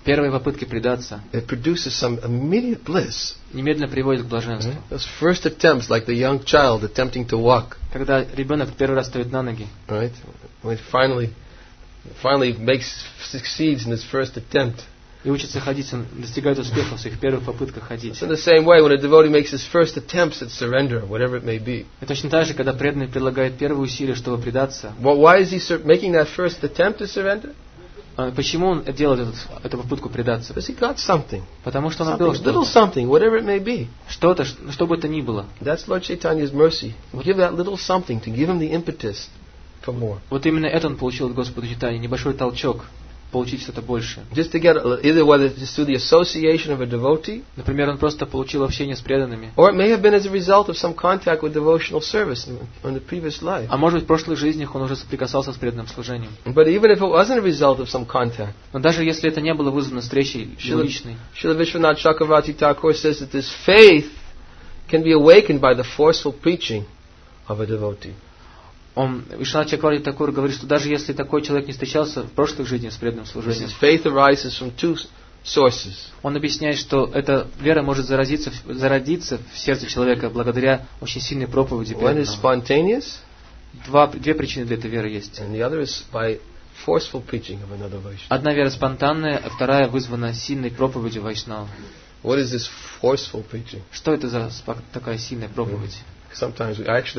Первые попытки предаться it produces some immediate bliss. немедленно приводят к блаженству. Those first attempts, like the young child attempting to walk, Когда ребенок первый раз встает на ноги, right? When it finally succeeds in his first attempt. и учится ходить, он достигает успеха в своих первых попытках ходить. It's in the same way when a devotee makes his first attempts at surrender, whatever it may be. И точно так же, когда преданный предлагает первые усилия, чтобы предаться. Well, why is he making that first attempt to surrender? Почему он делает эту попытку предаться? Because he got something. Потому что он обрел Little что-то. something, whatever it may be. Что-то, что бы это ни было. That's Lord Chaitanya's mercy. Give that little something to give him the impetus for more. Вот именно это он получил от Господа Чайтаньи, небольшой толчок, получить что-то большее. Just to get, either whether it's through the association of a devotee, Например, он просто получил общение с преданными. or it may have been as a result of some contact with devotional service in the previous life. А может быть, в прошлых жизнях он уже соприкасался с преданным служением. But even if it wasn't a result of some contact, Но даже если это не было вызвано встречей личной, Srila Vishwanath Chakravarti Thakur says that this faith can be awakened by the forceful preaching of a devotee. Вишванат Чакраварти Тхакур говорит, что даже если такой человек не встречался в прошлых жизнях с преданным служением, Faith arises from two sources. он объясняет, что эта вера может зародиться в сердце человека благодаря очень сильной проповеди One is преданного. spontaneous, Две причины для этой веры есть. and the other is by forceful preaching of another Vaishnava. Одна вера спонтанная, а вторая вызвана сильной проповедью Вайшнава. What is this forceful preaching? Что это за такая сильная проповедь? Sometimes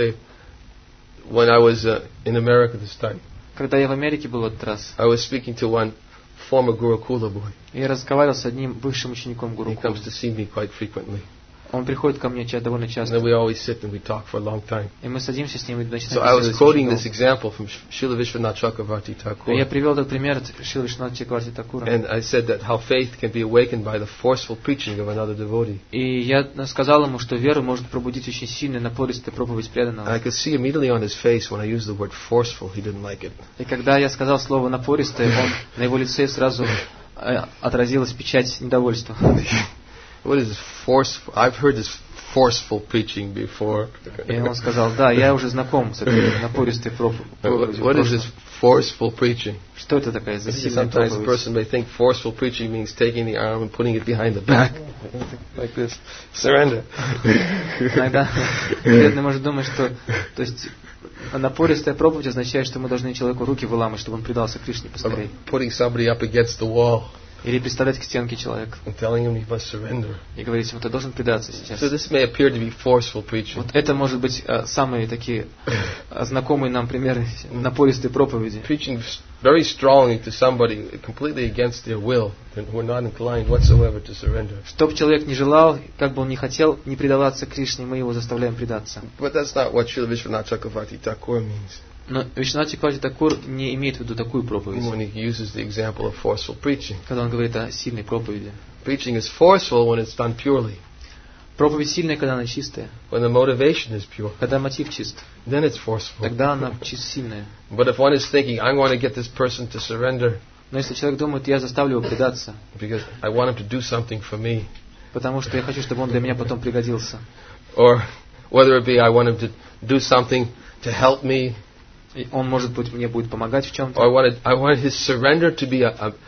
when I was in America this time, Когда я в Америке был в этот раз, I was speaking to one former Gurukula boy. я разговаривал с одним бывшим учеником He Гурукула. comes to see me quite frequently. Он приходит ко мне довольно And часто. then we always sit and we talk for a long time. И мы садимся с ним и So начинаем I was беседовать quoting очень this example from Srila Vishwanath Chakravarti долго. И я Thakur. привел этот пример от Шрилы Вишваната Чакраварти Тхакура. And I said that how faith can be awakened by the forceful preaching of another devotee. И я сказал ему, что веру может пробудить очень сильная напористая проповедь And I преданного. could see immediately on his face when I used the word forceful, he didn't like it. И когда я сказал слово напористое, на его лице сразу отразилась печать недовольства. What is this forceful? I've heard this forceful preaching before. И он сказал, да, я уже знаком с этой напористой проповедью. What is this forceful preaching? Что это такая за сильная Sometimes a проповедь? person may think forceful preaching means taking the arm and putting it behind the back. Like this. Surrender. Иногда преданный может думать, что то есть напористая проповедь означает, что мы должны человеку руки выламывать, чтобы он предался Кришне поскорее. Putting somebody up against the wall Или представлять к стенке человека and telling him he must surrender. и говорить ему, ты должен предаться сейчас. So this may appear to be forceful preaching. Вот это может быть самые такие знакомые нам примеры напористой проповеди. Preaching very strongly to somebody completely against their will, who are not inclined whatsoever to surrender. Чтоб человек не желал, как бы он ни хотел, не предаваться Кришне, мы его заставляем предаться. But that's not what Srila Vishwanath Chakravarti Thakur means Но Вишванат Чакраварти Тхакур не имеет в виду такую проповедь, when he uses the example of forceful preaching. когда он говорит о сильной проповеди. Preaching is forceful when it's done purely. Проповедь сильная, когда она чистая. When the motivation is pure, Когда мотив чист, then it's forceful. тогда она сильная. But if one is thinking, I'm going to get this person to surrender Но если человек думает, я заставлю его предаться, because I want him to do something for me, потому что я хочу, чтобы он для меня потом пригодился. or whether it be I want him to do something to help me, И он, может быть, мне будет помогать в or чем-то. I want his surrender to be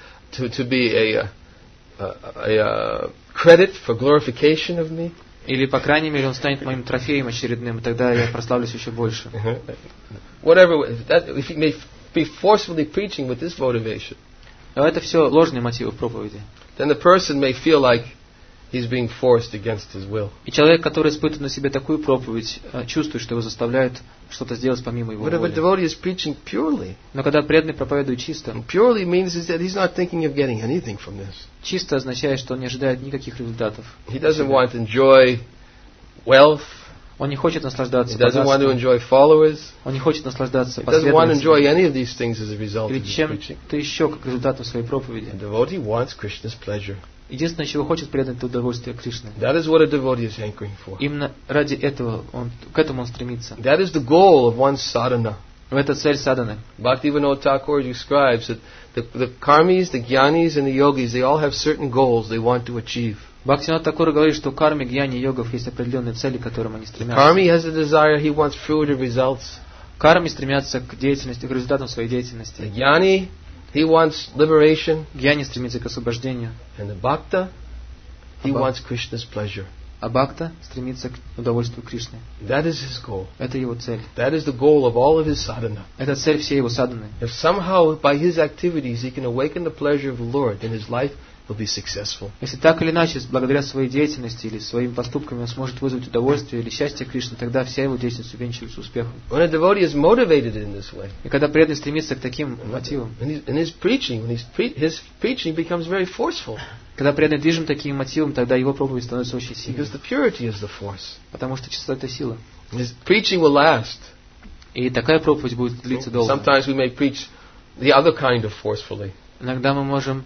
a credit for glorification of me. Или, по крайней мере, он станет моим трофеем очередным, и тогда я прославлюсь еще больше. Whatever, if he may be forcefully preaching with this motivation, Но это все ложные мотивы в проповеди. then the person may feel like he's being forced against his will. И человек, который испытывает на себе такую проповедь, чувствует, что его заставляют что-то сделать помимо его But if a воли. devotee is preaching purely, Но когда преданный проповедует чисто, purely means is that he's not thinking of getting anything from this. чисто означает, что он не ожидает никаких результатов. He doesn't want to enjoy wealth. Он не хочет наслаждаться He doesn't want to богатством. enjoy followers. Он не хочет наслаждаться He doesn't want to enjoy последовательностью. any of these things as a result of Или his preaching. чем-то еще, как результатом своей проповеди. A devotee wants Krishna's pleasure. Единственное, чего хочет преданный, это удовольствие Кришны. That is what a devotee is hankering for. Именно ради этого к этому он стремится. That is the goal of one's sadhana. Это цель садханы. Bhaktivinoda Thakur describes that the karmis, the jnanis, and the yogis, they all have certain goals they want to achieve. Бхактивинод Тхакур говорит, что у карми, гьяни, йогов есть определенные цели, к которым они стремятся. Karmi has a desire, he wants fruitive results. Карми стремятся к деятельности, к результатам своей The деятельности. jnani he wants liberation. Гьяни стремится к освобождению. And the Bhakta, he Bhak- wants Krishna's pleasure. А Бхакта стремится к удовольствию Кришны. That is his goal. Это его цель. That is the goal of all of his sadhana. Это цель всей его садханы. If somehow by his activities he can awaken the pleasure of the Lord, then his life will be successful. Если так или иначе, благодаря своей деятельности или своими поступками он сможет вызвать удовольствие или счастье Кришны, тогда вся его деятельность увенчивается успехом. When a devotee is motivated in this way, И когда преданный стремится к таким мотивам, in his preaching, his preaching becomes very forceful, когда преданный движим таким мотивом, тогда его проповедь становится очень сильной. because the purity is the force. Потому что чистота — это сила. His preaching will last. И такая проповедь будет длиться долго. Sometimes we may preach the other kind of forcefully. Иногда мы можем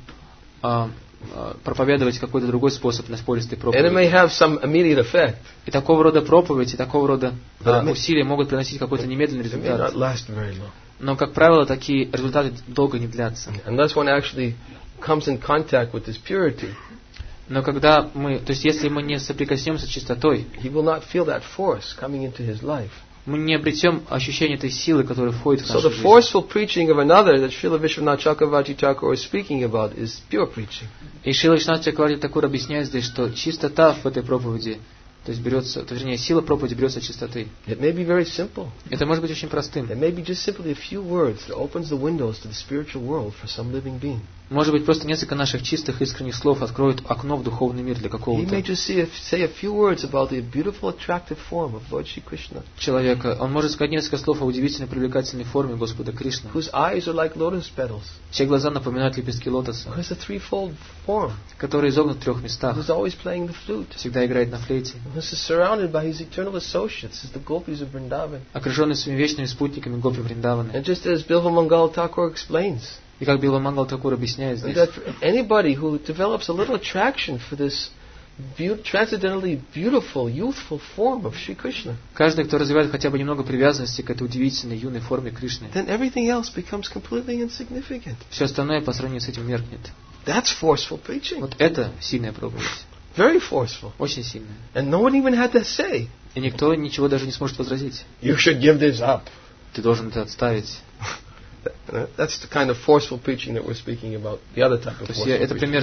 проповедовать какой-то другой способ напористой And it проповеди. may have some immediate effect. И такого рода проповедь, и такого рода Да. усилия могут приносить какой-то немедленный It may not результат. last very long. Но, как правило, такие результаты долго не длятся. Unless one actually comes in contact with this purity, Но когда мы, то есть если мы не sopрикоснемся с чистотой, he will not feel that force coming into his life. мы не обретем ощущение этой силы, которая входит в So нашу the жизнь. forceful preaching of another that Srila Vishwanath Chakravarti Thakur is speaking about is pure preaching. И Шрила Вишванат Чакраварти Такур объясняет здесь, что чистота в этой проповеди, то есть берется, вернее, сила проповеди берется от чистоты. It may be very simple. Это может быть очень простым. It may be just simply a few words that opens the windows to the spiritual world for some living being. Может быть, просто несколько наших чистых, искренних слов откроют окно в духовный мир для He какого-то may just say a few words about the beautiful, attractive form of Lord Shri Krishna, человека. Он может сказать несколько слов о удивительной, привлекательной форме Господа Кришны, whose eyes are like lotus petals, чьи глаза напоминают лепестки лотоса, who has a threefold form, который изогнут в 3 местах, who's always playing the flute, всегда играет на флейте, who is surrounded by his eternal associates, as the gopis of Vrindavan. окруженный своими вечными спутниками Гопи Вриндаваны. And just as Bilva Mangal Thakur explains, И как Билва Мангал Такур объясняет здесь, that anybody who develops a little attraction for this transcendently beautiful, youthful form of Shri Krishna, каждый, кто развивает хотя бы немного привязанности к этой удивительной юной форме Кришны, then everything else becomes completely insignificant. все остальное по сравнению с этим меркнет. That's forceful preaching. Вот это сильная проповедь. Very forceful. Очень сильная. And no one even had to say, И никто ничего даже не сможет возразить. you should give this up. Ты должен это отставить. That's the kind of forceful preaching that we're speaking about. The other type of То есть forceful это preaching. пример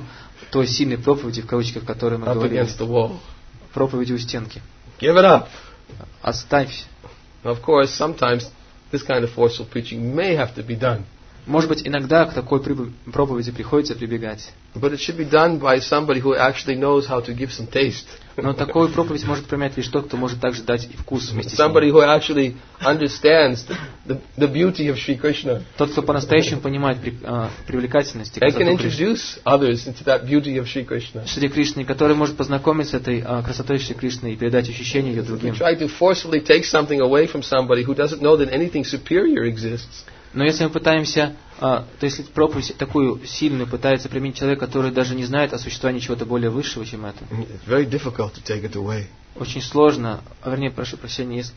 той сильной проповеди, в кавычках, о которой мы Up говорили. against the wall. Проповеди у стенки. Give it up. Оставь. Of course, sometimes this kind of forceful preaching may have to be done. Может быть, иногда к такой проповеди приходится прибегать. But it should be done by somebody who actually knows how to give some taste. Но такую проповедь может применять лишь тот, кто может также дать и вкус вместе с Somebody ним. who actually understands the beauty of Shri Krishna Тот, кто по-настоящему понимает привлекательность и and can красоту Кришны. introduce others into that beauty of Shri Krishna. Шри Кришны, который может познакомить с этой красотой Шри Кришны и передать ощущение ее If we другим. try to forcefully take something away from somebody who doesn't know that anything superior exists, Но если мы пытаемся, то если проповедь такую сильную пытается применить человек, который даже не знает о существовании чего-то более высшего, чем это, it's very difficult to take it away. очень сложно, вернее, прошу прощения, если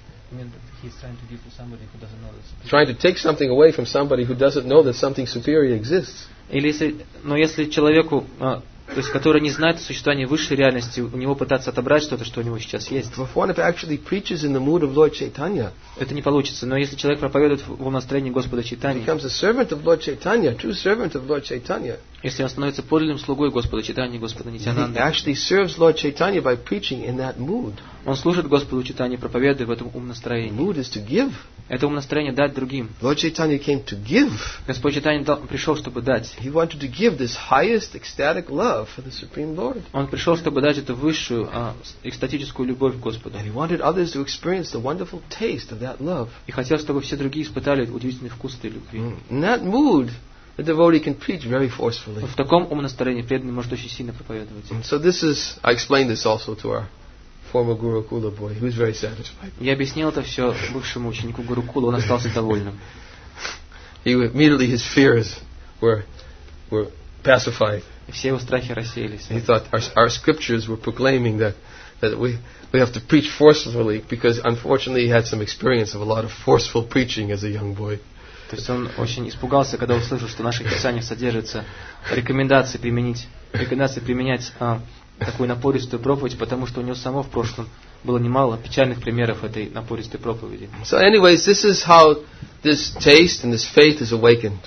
Trying to take something away from somebody who doesn't know that something superior exists. или если человеку, то есть который не знает о существовании высшей реальности, у него пытаться отобрать что-то, что у него сейчас есть, If one actually preaches in the mood of Lord Chaitanya, это не получится. Но если человек проповедует в настроении Господа Чайтаньи, becomes a servant of Lord Chaitanya, true servant of Lord Chaitanya, если он становится подлинным слугой Господа Чайтаньи, Господа he Нитьянанды, actually serves Lord Chaitanya by preaching in that mood. он служит Господу Чайтаньи, проповедуя в этом The умонастроении. mood is to give. Это умонастроение дать другим. Lord Chaitanya came to give. Господь Чайтаньи пришел, чтобы дать. He wanted to give this highest ecstatic love for the Supreme Lord. Он пришел, чтобы дать эту высшую экстатическую любовь к Господу. And he wanted others to experience the wonderful taste of that love. И хотел, чтобы все другие испытали удивительный вкус этой любви. In that mood, the devotee can preach very forcefully. В таком умонастроении преданный может очень сильно проповедовать. And so this is, I explained this also to our former Guru Kula boy. He was very satisfied. Я объяснил это все бывшему ученику Гурукула, он остался довольным. Immediately his fears were pacified. И все его страхи рассеялись. He thought our scriptures were proclaiming that we have to preach forcefully, because unfortunately he had some experience of a lot of forceful preaching as a young boy. То есть он очень испугался, когда услышал, что в наших писаниях содержатся рекомендации применять такую напористую проповедь, потому что у него самого в прошлом было немало печальных примеров этой напористой проповеди. So anyways, this is how this taste and this faith is awakened.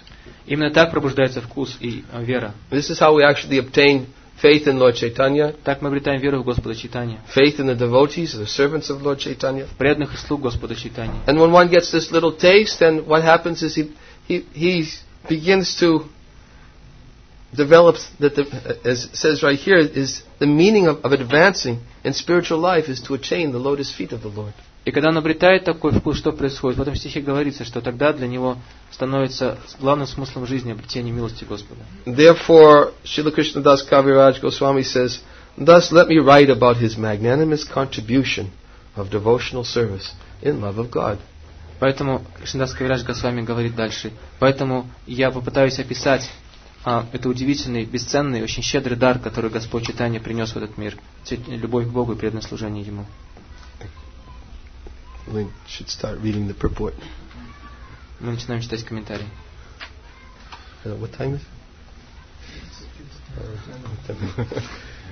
Именно так пробуждается вкус и вера. This is how we actually obtain faith in Lord Chaitanya, Так мы обретаем веру в Господа Чайтанья, faith in the devotees, the servants of Lord Chaitanya. в преданных и слуг Господа Чайтаньи. And when one gets this little taste, then what happens is he begins to develop, as it says right here, is the meaning of advancing in spiritual life is to attain the lotus feet of the Lord. И когда он обретает такой вкус, что происходит? В этом стихе говорится, что тогда для него становится главным смыслом жизни обретение милости Господа. Therefore, Srila Krishnadas Kaviraj Goswami says, "Thus let me write about his magnanimous contribution of devotional service in love of God." Поэтому Кришнадас Кавирадж Госвами говорит дальше. Поэтому я попытаюсь описать это удивительный, бесценный, очень щедрый дар, который Господь Чайтанья принес в этот мир. Любовь к Богу и преданное служение Ему. We should start reading the purport. Мы начинаем читать комментарии. What time is it?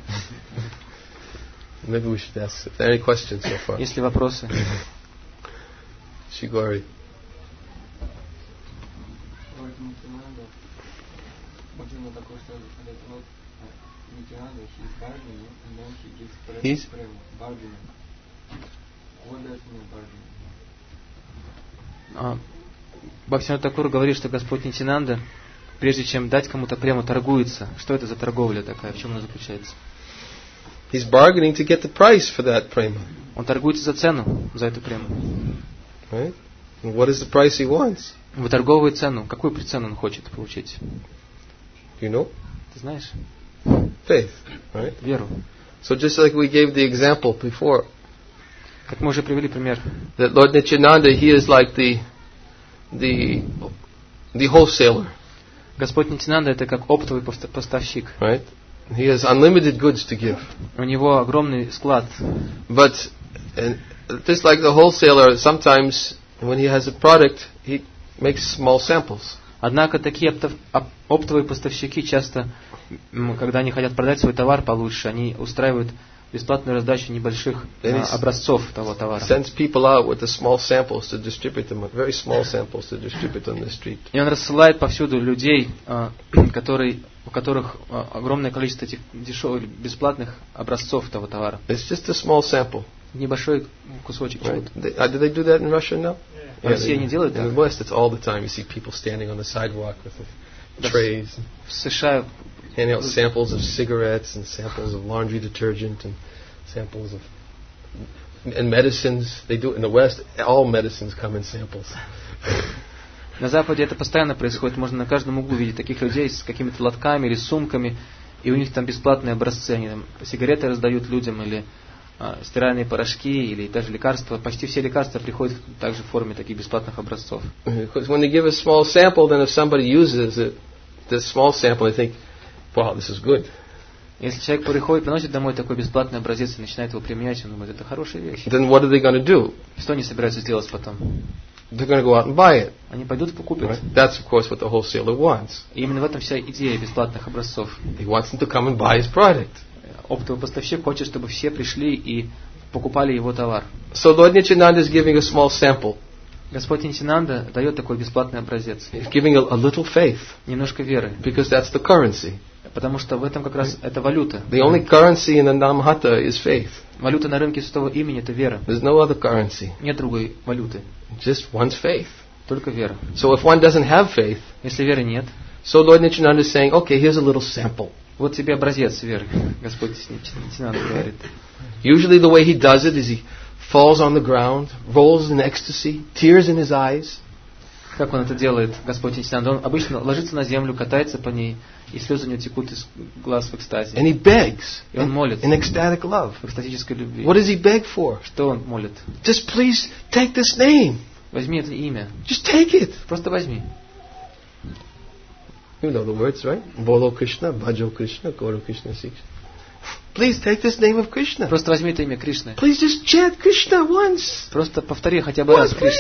Maybe we should ask if there are any questions so far. Есть ли вопросы? Shigori. He's Бхактивинода Такур говорит, что Господь Нитьянанда, прежде чем дать кому-то прему, торгуется. Что это за торговля такая? В чем она заключается? He's bargaining to get the price for that prema. Он торгуется за цену, за эту прему. Right? And what is the price he wants? Выторговывает цену. Какую цену он хочет получить? You know? Ты знаешь? Faith. Right? Веру. So just like we gave the example before, как мы уже привели пример, that Lord Nityananda, he is like the wholesaler. Господь Нитьянанда это как оптовый поставщик. Right? He has unlimited goods to give. У него огромный склад. But just like the wholesaler, sometimes when he has a product, he makes small samples. Однако такие оптовые поставщики часто, когда они хотят продать свой товар получше, они устраивают бесплатную раздачу небольших образцов того товара. Sends people out with the small samples to distribute them, very small samples to distribute on the street. И он рассылает повсюду людей, у которых огромное количество этих дешевых, бесплатных образцов того товара. It's just a small sample. Небольшой кусочек чего-то. Do they do that in Russia now? В России они делают так. In the West, it's all the time. You see people standing on the sidewalk with the trays. В США handing out samples of cigarettes and samples of laundry detergent and samples of and medicines. They do it in the West. All medicines come in samples. На Западе это постоянно происходит. Можно на каждом углу видеть таких людей с какими-то лотками или сумками, и у них там бесплатные образцы. Они там сигареты раздают людям или стиральные порошки или даже лекарства. Почти все лекарства приходят также в форме таких бесплатных образцов. Because when they give a small sample, then if somebody uses it, this small sample, they think, wow, this is good. Если человек приходит, приносит домой такой бесплатный образец и начинает его применять, он думает, это хорошая вещь. Then what are they going to do? Что они собираются сделать потом? They're going to go out and buy it. Они пойдут и покупят. Right? That's, of course, what the wholesaler wants. И именно в этом вся идея бесплатных образцов. He wants them to come and buy his product. Оптовый поставщик хочет, чтобы все пришли и покупали его товар. So Lord Nityananda is giving a small sample. Господь Нитьянанда дает такой бесплатный образец. He's giving a little faith. Немножко веры. Because that's the currency. Потому что в этом как раз это валюта. The only currency in the Namhata is faith. Валюта на рынке Святого Имени это вера. There's no other currency. Нет другой валюты. Just one's faith. Только вера. So if one doesn't have faith, если веры нет, so Lord Nityananda is saying, okay, here's a little sample. Вот тебе образец веры. Господь Нитьянанда говорит. Usually the way he does it is he falls on the ground, rolls in ecstasy, tears in his eyes. Как он это делает, Господь Нитьянанда? Он обычно ложится на землю, катается по ней, и слезы у него текут из глаз в экстазе. And he begs и он молит in ecstatic love. В экстатической любви. What does he beg for? Что он молит? Just please take this name. Возьми это имя. Just take it. Просто возьми. You know the words, right? Bolo Krishna, Bhajo Krishna, Goro Krishna, Siksha. Please take this name of Krishna. Просто возьми это имя Кришны. Please just chant Krishna once. Просто повтори хотя бы раз Кришну.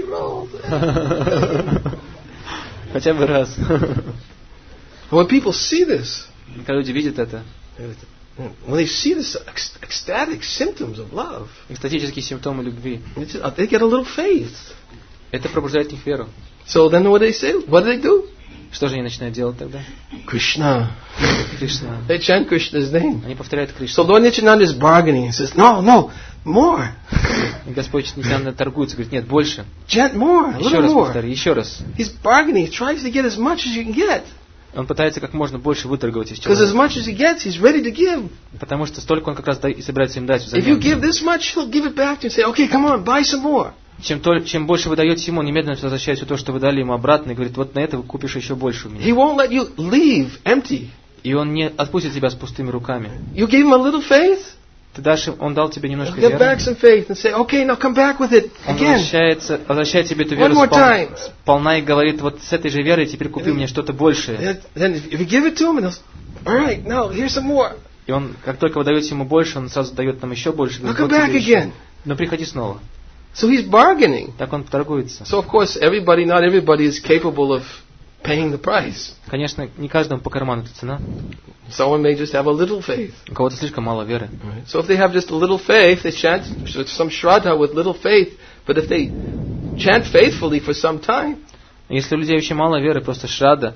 Хотя бы раз. When people see this, когда люди видят это, when they see this ecstatic symptoms of love, экстатические симптомы любви, they get a little faith. Это пробуждает их веру. So then what do they say? What do they do? Что же они начинают делать тогда? Krishna. Кришна. They chant Krishna's name. Они повторяют So Кришну. Lord Nityananda is bargaining and says, no, more. И Господь Нитянанда торгуется, говорит, нет, больше. Chant more, a Еще little раз more. повтори, еще раз. He's bargaining. He tries to get as much as you can get. Он пытается как можно больше выторговать из Because as человека. much as he gets, he's ready to give. Потому что столько он как раз и собирается им дать If you взамен. give this much, he'll give it back to you and say, okay, come on, buy some more. Чем больше вы даете ему, он немедленно возвращает все то, что вы дали ему обратно, и говорит, вот на это вы купишь еще больше у He меня. won't let you leave empty. И он не отпустит тебя с пустыми руками. You gave him a little faith, Ты дашь им, он дал тебе немножко he'll get back веры. some faith and say, okay, now come back with it Он again. возвращает тебе эту One веру more time. сполна и говорит, вот с этой же верой теперь купи мне что-то большее. Then if you give it to him, and he'll, all right, now here's some more. И он, как только вы даете ему больше, он сразу дает нам еще больше. Now Говорит, come вот back тебе еще. again. Но приходи снова. So he's bargaining. Так он торгуется. So of course, not everybody is capable of paying the price. Конечно, не каждому по карману эта цена. Someone may just have a little faith. У кого-то слишком мало веры. Right? So if they have just a little faith, they chant some shraddha with little faith. But if they chant faithfully for some time, Если у людей очень мало веры, просто шрада,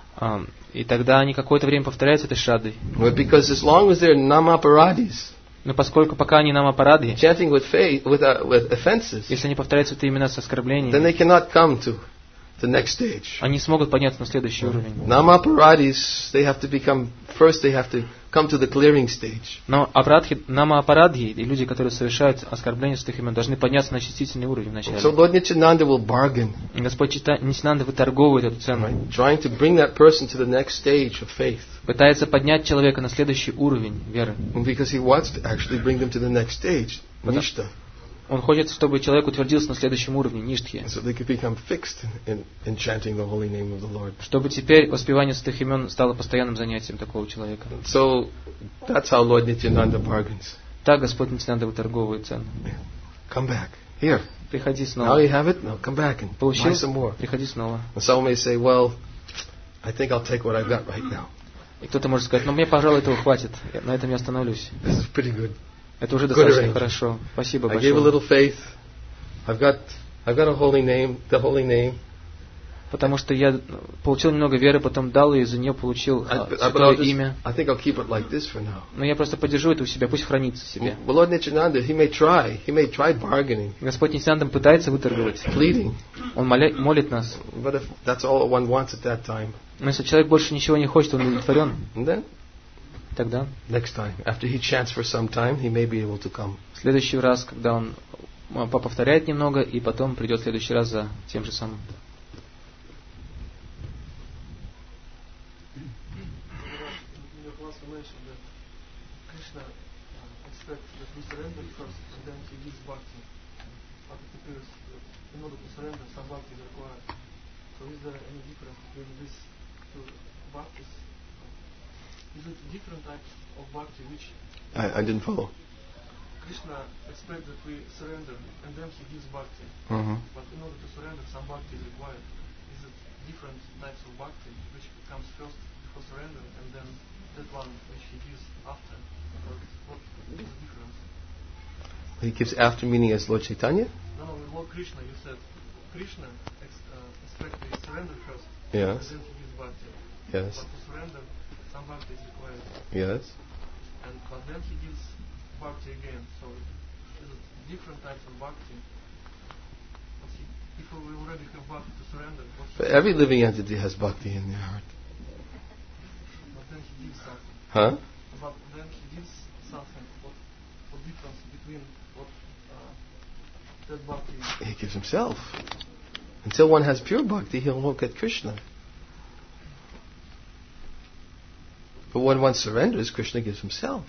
и тогда они какое-то время повторяют этой шрадой. because as long as they're namaparadis, Но поскольку пока они нам аппарадхи, chanting with faith, with offenses, если они повторяют это именно с оскорблениями, then they cannot come to the next stage. они смогут подняться на следующий уровень. Namaparadis, they have to come to the clearing stage. Но аппарадхи, и люди, которые совершают оскорбление святых имен, должны подняться на очистительный уровень вначале. So Lord Nityananda will bargain, И Господь Нитянанда выторговывает эту цену. trying to bring that person to the next stage of faith, Пытается поднять человека на следующий уровень веры. because he wants to actually bring them to the next stage, nishta, Он хочет, чтобы человек утвердился на следующем уровне, ништхи. so they could become fixed in chanting the holy name of the Lord. Чтобы теперь воспевание святых имен стало постоянным занятием такого человека. So that's how Lord Nityananda bargains. Так Господь Нитянанда выторговывает цену. Come back. Here. Приходи Now снова. you have it. Now come back and buy Получил? some more. Приходи снова. And someone may say, well, I think I'll take what I've got right now. И кто-то может сказать, ну мне, пожалуй, этого хватит. На этом я остановлюсь. This is pretty good. Это уже Good достаточно arrangement. хорошо. Спасибо I gave a большое. little faith. I've got a holy name, the holy name. Потому что я получил немного веры, потом дал ее, и за нее получил But святое имя. I think I'll keep it like this for now. Но я просто подержу это у себя, пусть хранится в себе. Well, Lord Nityananda, he may try bargaining, Господь Нитянанда пытается выторговать. pleading, Он молит нас. but if that's all one wants at that time, Но если человек больше ничего не хочет, он удовлетворен, and then тогда next time, after he chants for some time, he may be able to come. в следующий раз, когда он повторяет немного, и потом придет в следующий раз за тем же самым. Krishna expects that we surrender first and then he gives bhakti. But it appears that in order to surrender, some bhakti is required. So is there any difference between these two bhaktis? Is it different types of bhakti which I didn't follow. Krishna expects that we surrender and then he gives bhakti. But in order to surrender, some bhakti is required. Is it different types of bhakti which comes first before surrender and then that one which he gives after? What is the difference? He gives after, meaning as Lord Chaitanya? No, with Lord Krishna you said Krishna expects we surrender first. Yes. And then he gives bhakti. Yes. But to surrender, some bhakti is required. Yes. But then he gives bhakti again. So is it different types of bhakti? If we already have bhakti to surrender, but every living entity has bhakti in their heart. But then he gives something. Huh? But then he gives something. What difference between what that bhakti? He gives himself. Until one has pure bhakti, he'll look at Krishna. But when one surrenders, Krishna gives himself.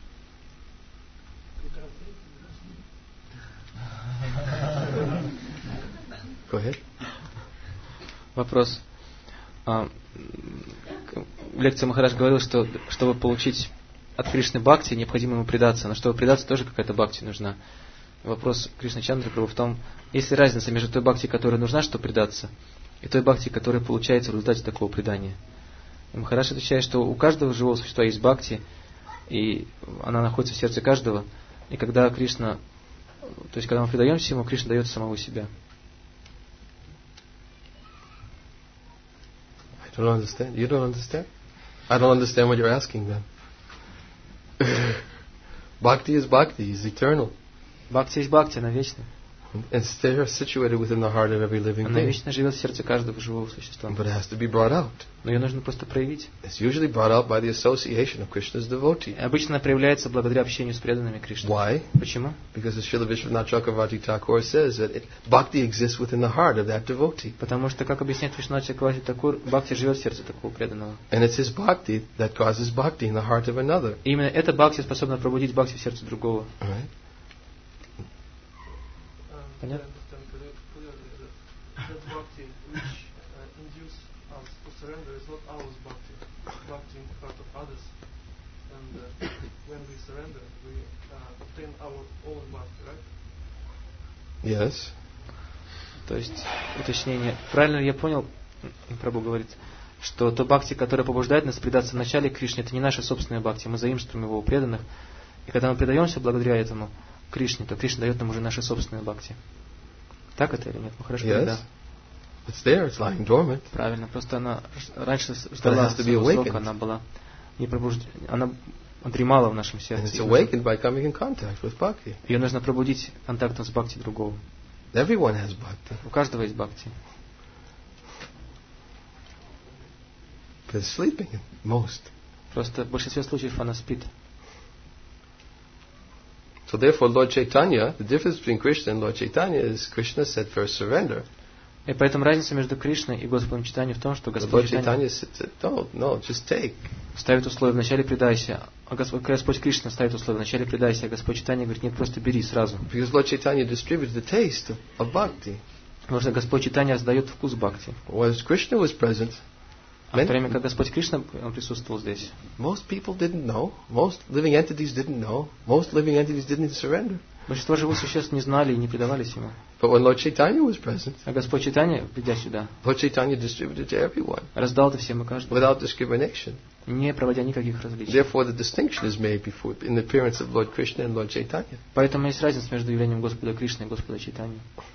Go ahead. Вопрос. В лекции Махарадж говорил, что чтобы получить от Кришны бхакти, необходимо ему предаться. Но чтобы предаться, тоже какая-то бхакти нужна. Вопрос Кришны Чандры Прабху в том, есть ли разница между той бхакти, которая нужна, чтобы предаться, и той бхакти, которая получается в результате такого предания. И Махарадж отвечает, что у каждого живого существа есть бхакти, и она находится в сердце каждого. И когда Кришна, то есть когда мы предаемся ему, Кришна дает самого себя. I I don't understand. You don't understand? I don't understand what you're asking then. Bhakti is eternal. Бхакти есть бхакти, она вечна. And they're situated within the heart of every living Она being. вечно живет в сердце каждого живого существа. But it has to be brought out. Но ее нужно просто проявить. It's usually brought out by the association of Krishna's devotee. Обычно она проявляется благодаря общению с преданными Кришны. Why? Почему? Because as Srila Vishwanath Chakravarti Thakur says that bhakti exists within the heart of that devotee. Потому что, как объясняет Вишванат Чакраварти Такур, бхакти живет в сердце такого преданного. And it's his bhakti that causes bhakti in the heart of another. И именно эта бхакти способна пробудить бхакти в сердце другого. Right? Понятно? That bhakti which induces us to surrender is not ours bhakti. Bhakti in the heart of others. And when we surrender, we obtain our own bhakti, right? Yes. То есть, уточнение. Правильно ли я понял, Прабху говорит, что то бхакти, которое побуждает нас предаться вначале Кришне, это не наше собственное бхакти, мы заимствуем его у преданных. И когда мы предаемся благодаря этому Кришне, то Кришна дает нам уже наше собственное бхакти. Так это или нет? Ну хорошо, Yes. да. It's there. It's lying dormant. Правильно, просто она раньше ждала своего срока, она была не пробуждена, она дремала в нашем And сердце. it's awakened by coming in contact with bhakti. Ее нужно пробудить контактом с бхакти другого. Everyone has bhakti. У каждого есть бхакти. But it's sleeping most. Просто в большинстве случаев она спит. So therefore, Lord Chaitanya, the difference between Krishna and Lord Chaitanya is Krishna said first surrender. И поэтому разница между Кришной и Господом Чайтаньей в том, что But Господь Lord Чайтанья Chaitanya said, no, just take. ставит условия «вначале предайся», а Господь Кришна ставит условия «вначале предайся», а Господь Чайтанья говорит «нет, просто бери сразу». Because Lord Chaitanya distributed the taste of bhakti. Потому что Господь Чайтанья раздает вкус бхакти. Whereas Krishna was present, А в то время как Господь Кришна он присутствовал здесь, most people didn't know. Most living entities didn't know. Most living entities didn't surrender. большинство живых существ не знали и не предавались ему. But when Lord Chaitanya was present, А Господь Чайтанья, придя сюда, Lord Chaitanya distributed to everyone раздал это всем и каждому, without discrimination. не проводя никаких различий. Therefore, the distinction is made before in the appearance of Lord Krishna and Lord Chaitanya. Поэтому есть разница между явлением Господа Кришны и Господа Чайтаньи.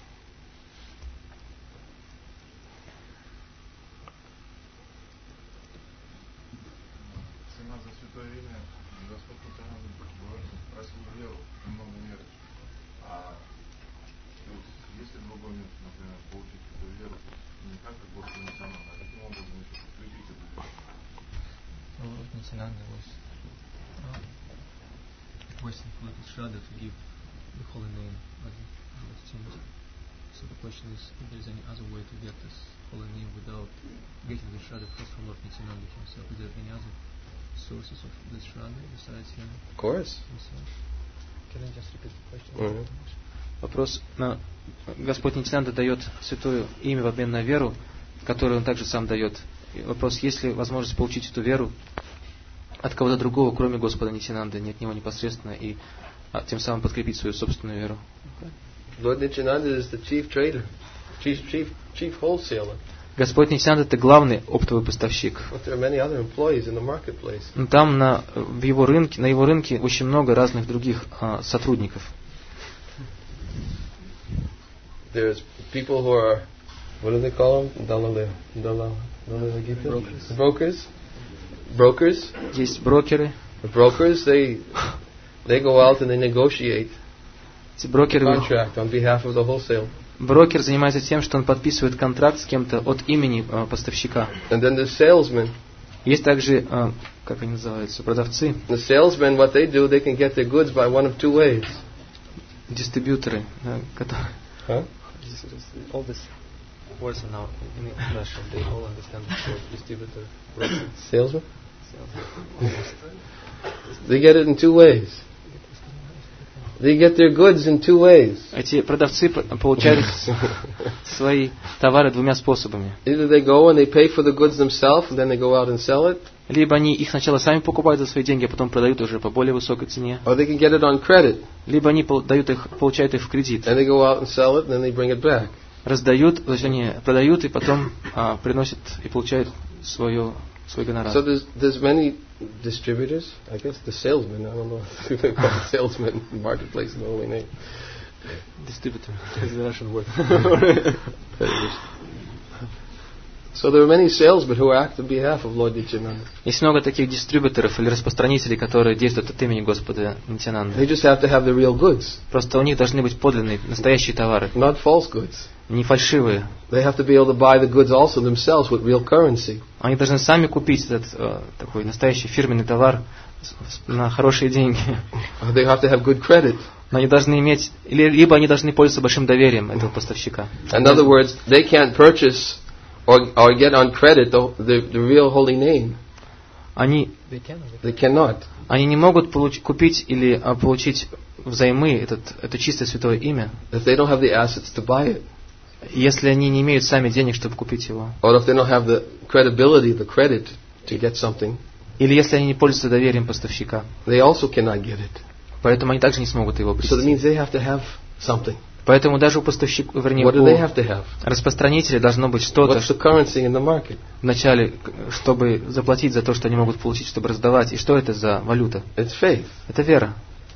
Цена за святое имя, Господь просил веру, много веры. А если другой метод, например, получить эту веру, не как Господь Нитянанда, а каким образом еще подключить эту веру? Lord Nityananda was requesting for Lord Shraddha to give the holy name as a change. So the question is if there is any other way to get this holy name without getting the Shraddha first from Lord Nityananda himself. Is there any other sources of this Shraddha besides him Of course. himself? Can I just repeat the question? Mhm. Вопрос. Господь Нитянанда дает святое имя в обмен на веру, которую он также сам дает. И вопрос, есть ли возможность получить эту веру от кого-то другого, кроме Господа Нитянанды, не от него непосредственно, и тем самым подкрепить свою собственную веру. Lord Nityananda is the chief trader, chief wholesaler. Господь Нитянанда это главный оптовый поставщик. But there are many other employees in the marketplace. Но там на его рынке очень много разных других сотрудников. There's people who are, what do they call them? Brokers. Есть брокеры. The brokers, they go out and they negotiate Эти брокеры, contract on behalf of the wholesale. брокер занимается тем, что он подписывает контракт с кем-то от имени поставщика. And then the salesman. Есть также, как они называются, продавцы, The salesmen, what they do, they can get their goods by one of two ways. дистрибьюторы, которые... Huh? All this words are now in Russian. They all understand the word distributor, broker, Salesman? sales. They get it in two ways. They get their goods in two ways. Эти продавцы получают свои товары двумя способами. Either they go and they pay for the goods themselves, and then they go out and sell it, Либо они их сначала сами покупают за свои деньги, а потом продают уже по более высокой цене. or they can get it on credit, Либо они получают их в кредит. and they go out and sell it, and then they bring it back. Раздают, то есть они продают и потом приносят и получают свой гонорар. So there's many distributors. I guess the salesmen. I don't know if they call it salesmen in marketplace is the only name. Distributor is the Russian word. So there are many salesmen who act on behalf of Lord Nityananda. Есть много таких дистрибьюторов или распространителей, которые действуют от имени Господа Нитьянанды. They just have to have the real goods, Просто у них должны быть подлинные, настоящие товары, not false goods. не фальшивые. They have to be able to buy the goods also themselves with real currency. Они должны сами купить этот такой настоящий фирменный товар на хорошие деньги. They have to have good credit. Но они должны иметь, либо они должны пользоваться большим доверием этого поставщика. In other words, they can't purchase or get on credit the real holy name. Они cannot. Они не могут купить или получить взаймы это чистое святое имя, If they don't have the assets to buy it. Если они не имеют сами денег, чтобы купить его. Or if they don't have the credibility, the credit to get something. Или если они не пользуются доверием поставщика. They also cannot get it. Поэтому они также не смогут его So that приобрести. means they have to have something. Поэтому даже у поставщика, вернее, What do they у have to have? распространителя должно быть что-то What's the currency in the market? вначале, чтобы заплатить за то, что они могут получить, чтобы раздавать. И что это за валюта? It's faith. Это вера.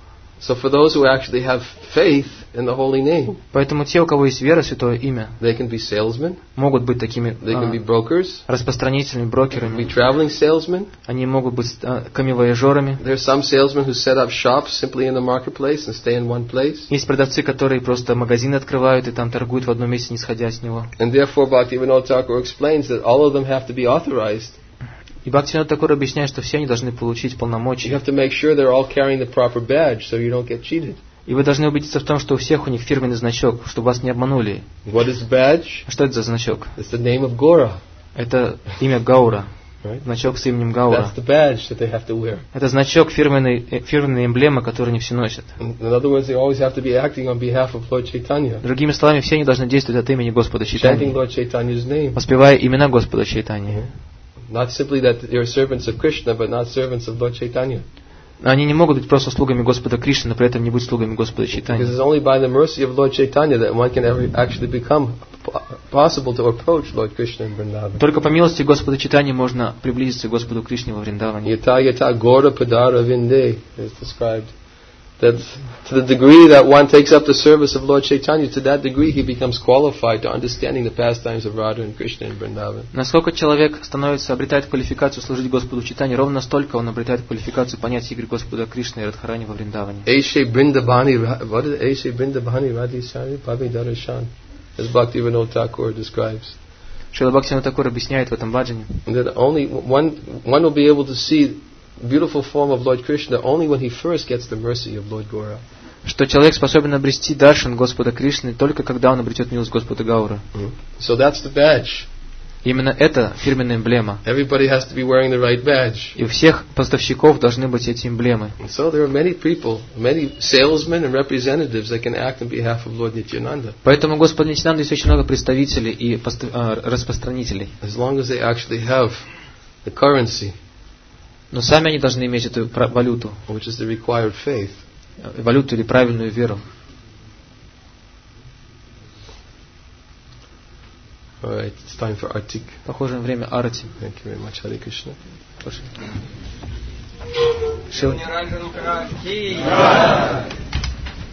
So for those who actually have faith in the holy name, Поэтому те, у кого есть вера, святое имя, they can be salesmen, могут быть такими they can be brokers, распространителями, be брокерами. traveling salesmen. Они могут быть камевояжерами. There are some salesmen who set up shops simply in the marketplace and stay in one place. Есть продавцы, которые просто магазины открывают и там торгуют в одном месте, не сходя с него. And therefore Bhaktivinoda Thakur explains that all of them have to be authorized. И Бхактивинода Тхакур объясняет, что все они должны получить You полномочия. have to make sure they're all carrying the proper badge so you don't get cheated. И вы должны убедиться в том, что у всех у них фирменный значок, чтобы вас не обманули. What is the badge? Что это за значок? It's the name of Gora. Это имя Гаура. Right? Значок с именем Гаура. That's the badge that they have to wear. Это значок, фирменная эмблема, которую они все носят. In other words, they always have to be acting on behalf of Lord Chaitanya, Другими словами, все они должны действовать от имени Господа chanting Чайтаньи, Lord Chaitanya's name. воспевая имена Господа Чайтаньи. Not simply that you're servants of Krishna, but not servants of Lord Chaitanya. Они не могут быть просто слугами Господа Кришны, но при этом не быть слугами Господа Because Чайтаньи. it's only by the mercy of Lord Chaitanya that one can ever actually become possible to approach Lord Krishna in Vrindavan. Только по милости Господа Чайтаньи можно приблизиться к Господу Кришне во Вриндаване. Yata yata gora padara vinde is described. That to the degree that one takes up the service of Lord Chaitanya, to that degree he becomes qualified to understanding the pastimes of Radha and Krishna in Vrindavan. Насколько человек обретает квалификацию служить Господу Чайтаньи, ровно настолько он обретает квалификацию понять игры Господа Кришны и Радхарани во Вриндаване. Eshe Brindabani, what is Eshe Brindabani Radhisari Bhavi Darashan, as Bhaktivinoda Thakur describes. Шрила Бхактивинода Тхакур объясняет в этом баджане, That only one will be able to see beautiful form of Lord Krishna only when he first gets the mercy of Lord Gora. что человек способен обрести даршан Господа Кришны только когда он обретет милость Господа Гаура. So that's the badge. Именно это фирменная эмблема. Everybody has to be wearing the right badge. И у всех поставщиков должны быть эти эмблемы. And so there are many people, many salesmen and representatives that can act on behalf of Lord Nityananda, Поэтому у Господа Нитьянанды есть очень много представителей и распространителей. as long as they actually have the currency, Но сами они должны иметь эту валюту. which is the required faith. Валюту или правильную веру. All right, it's time for Artik. Похоже на время арати. Thank you very much, Hare Krishna. Шил.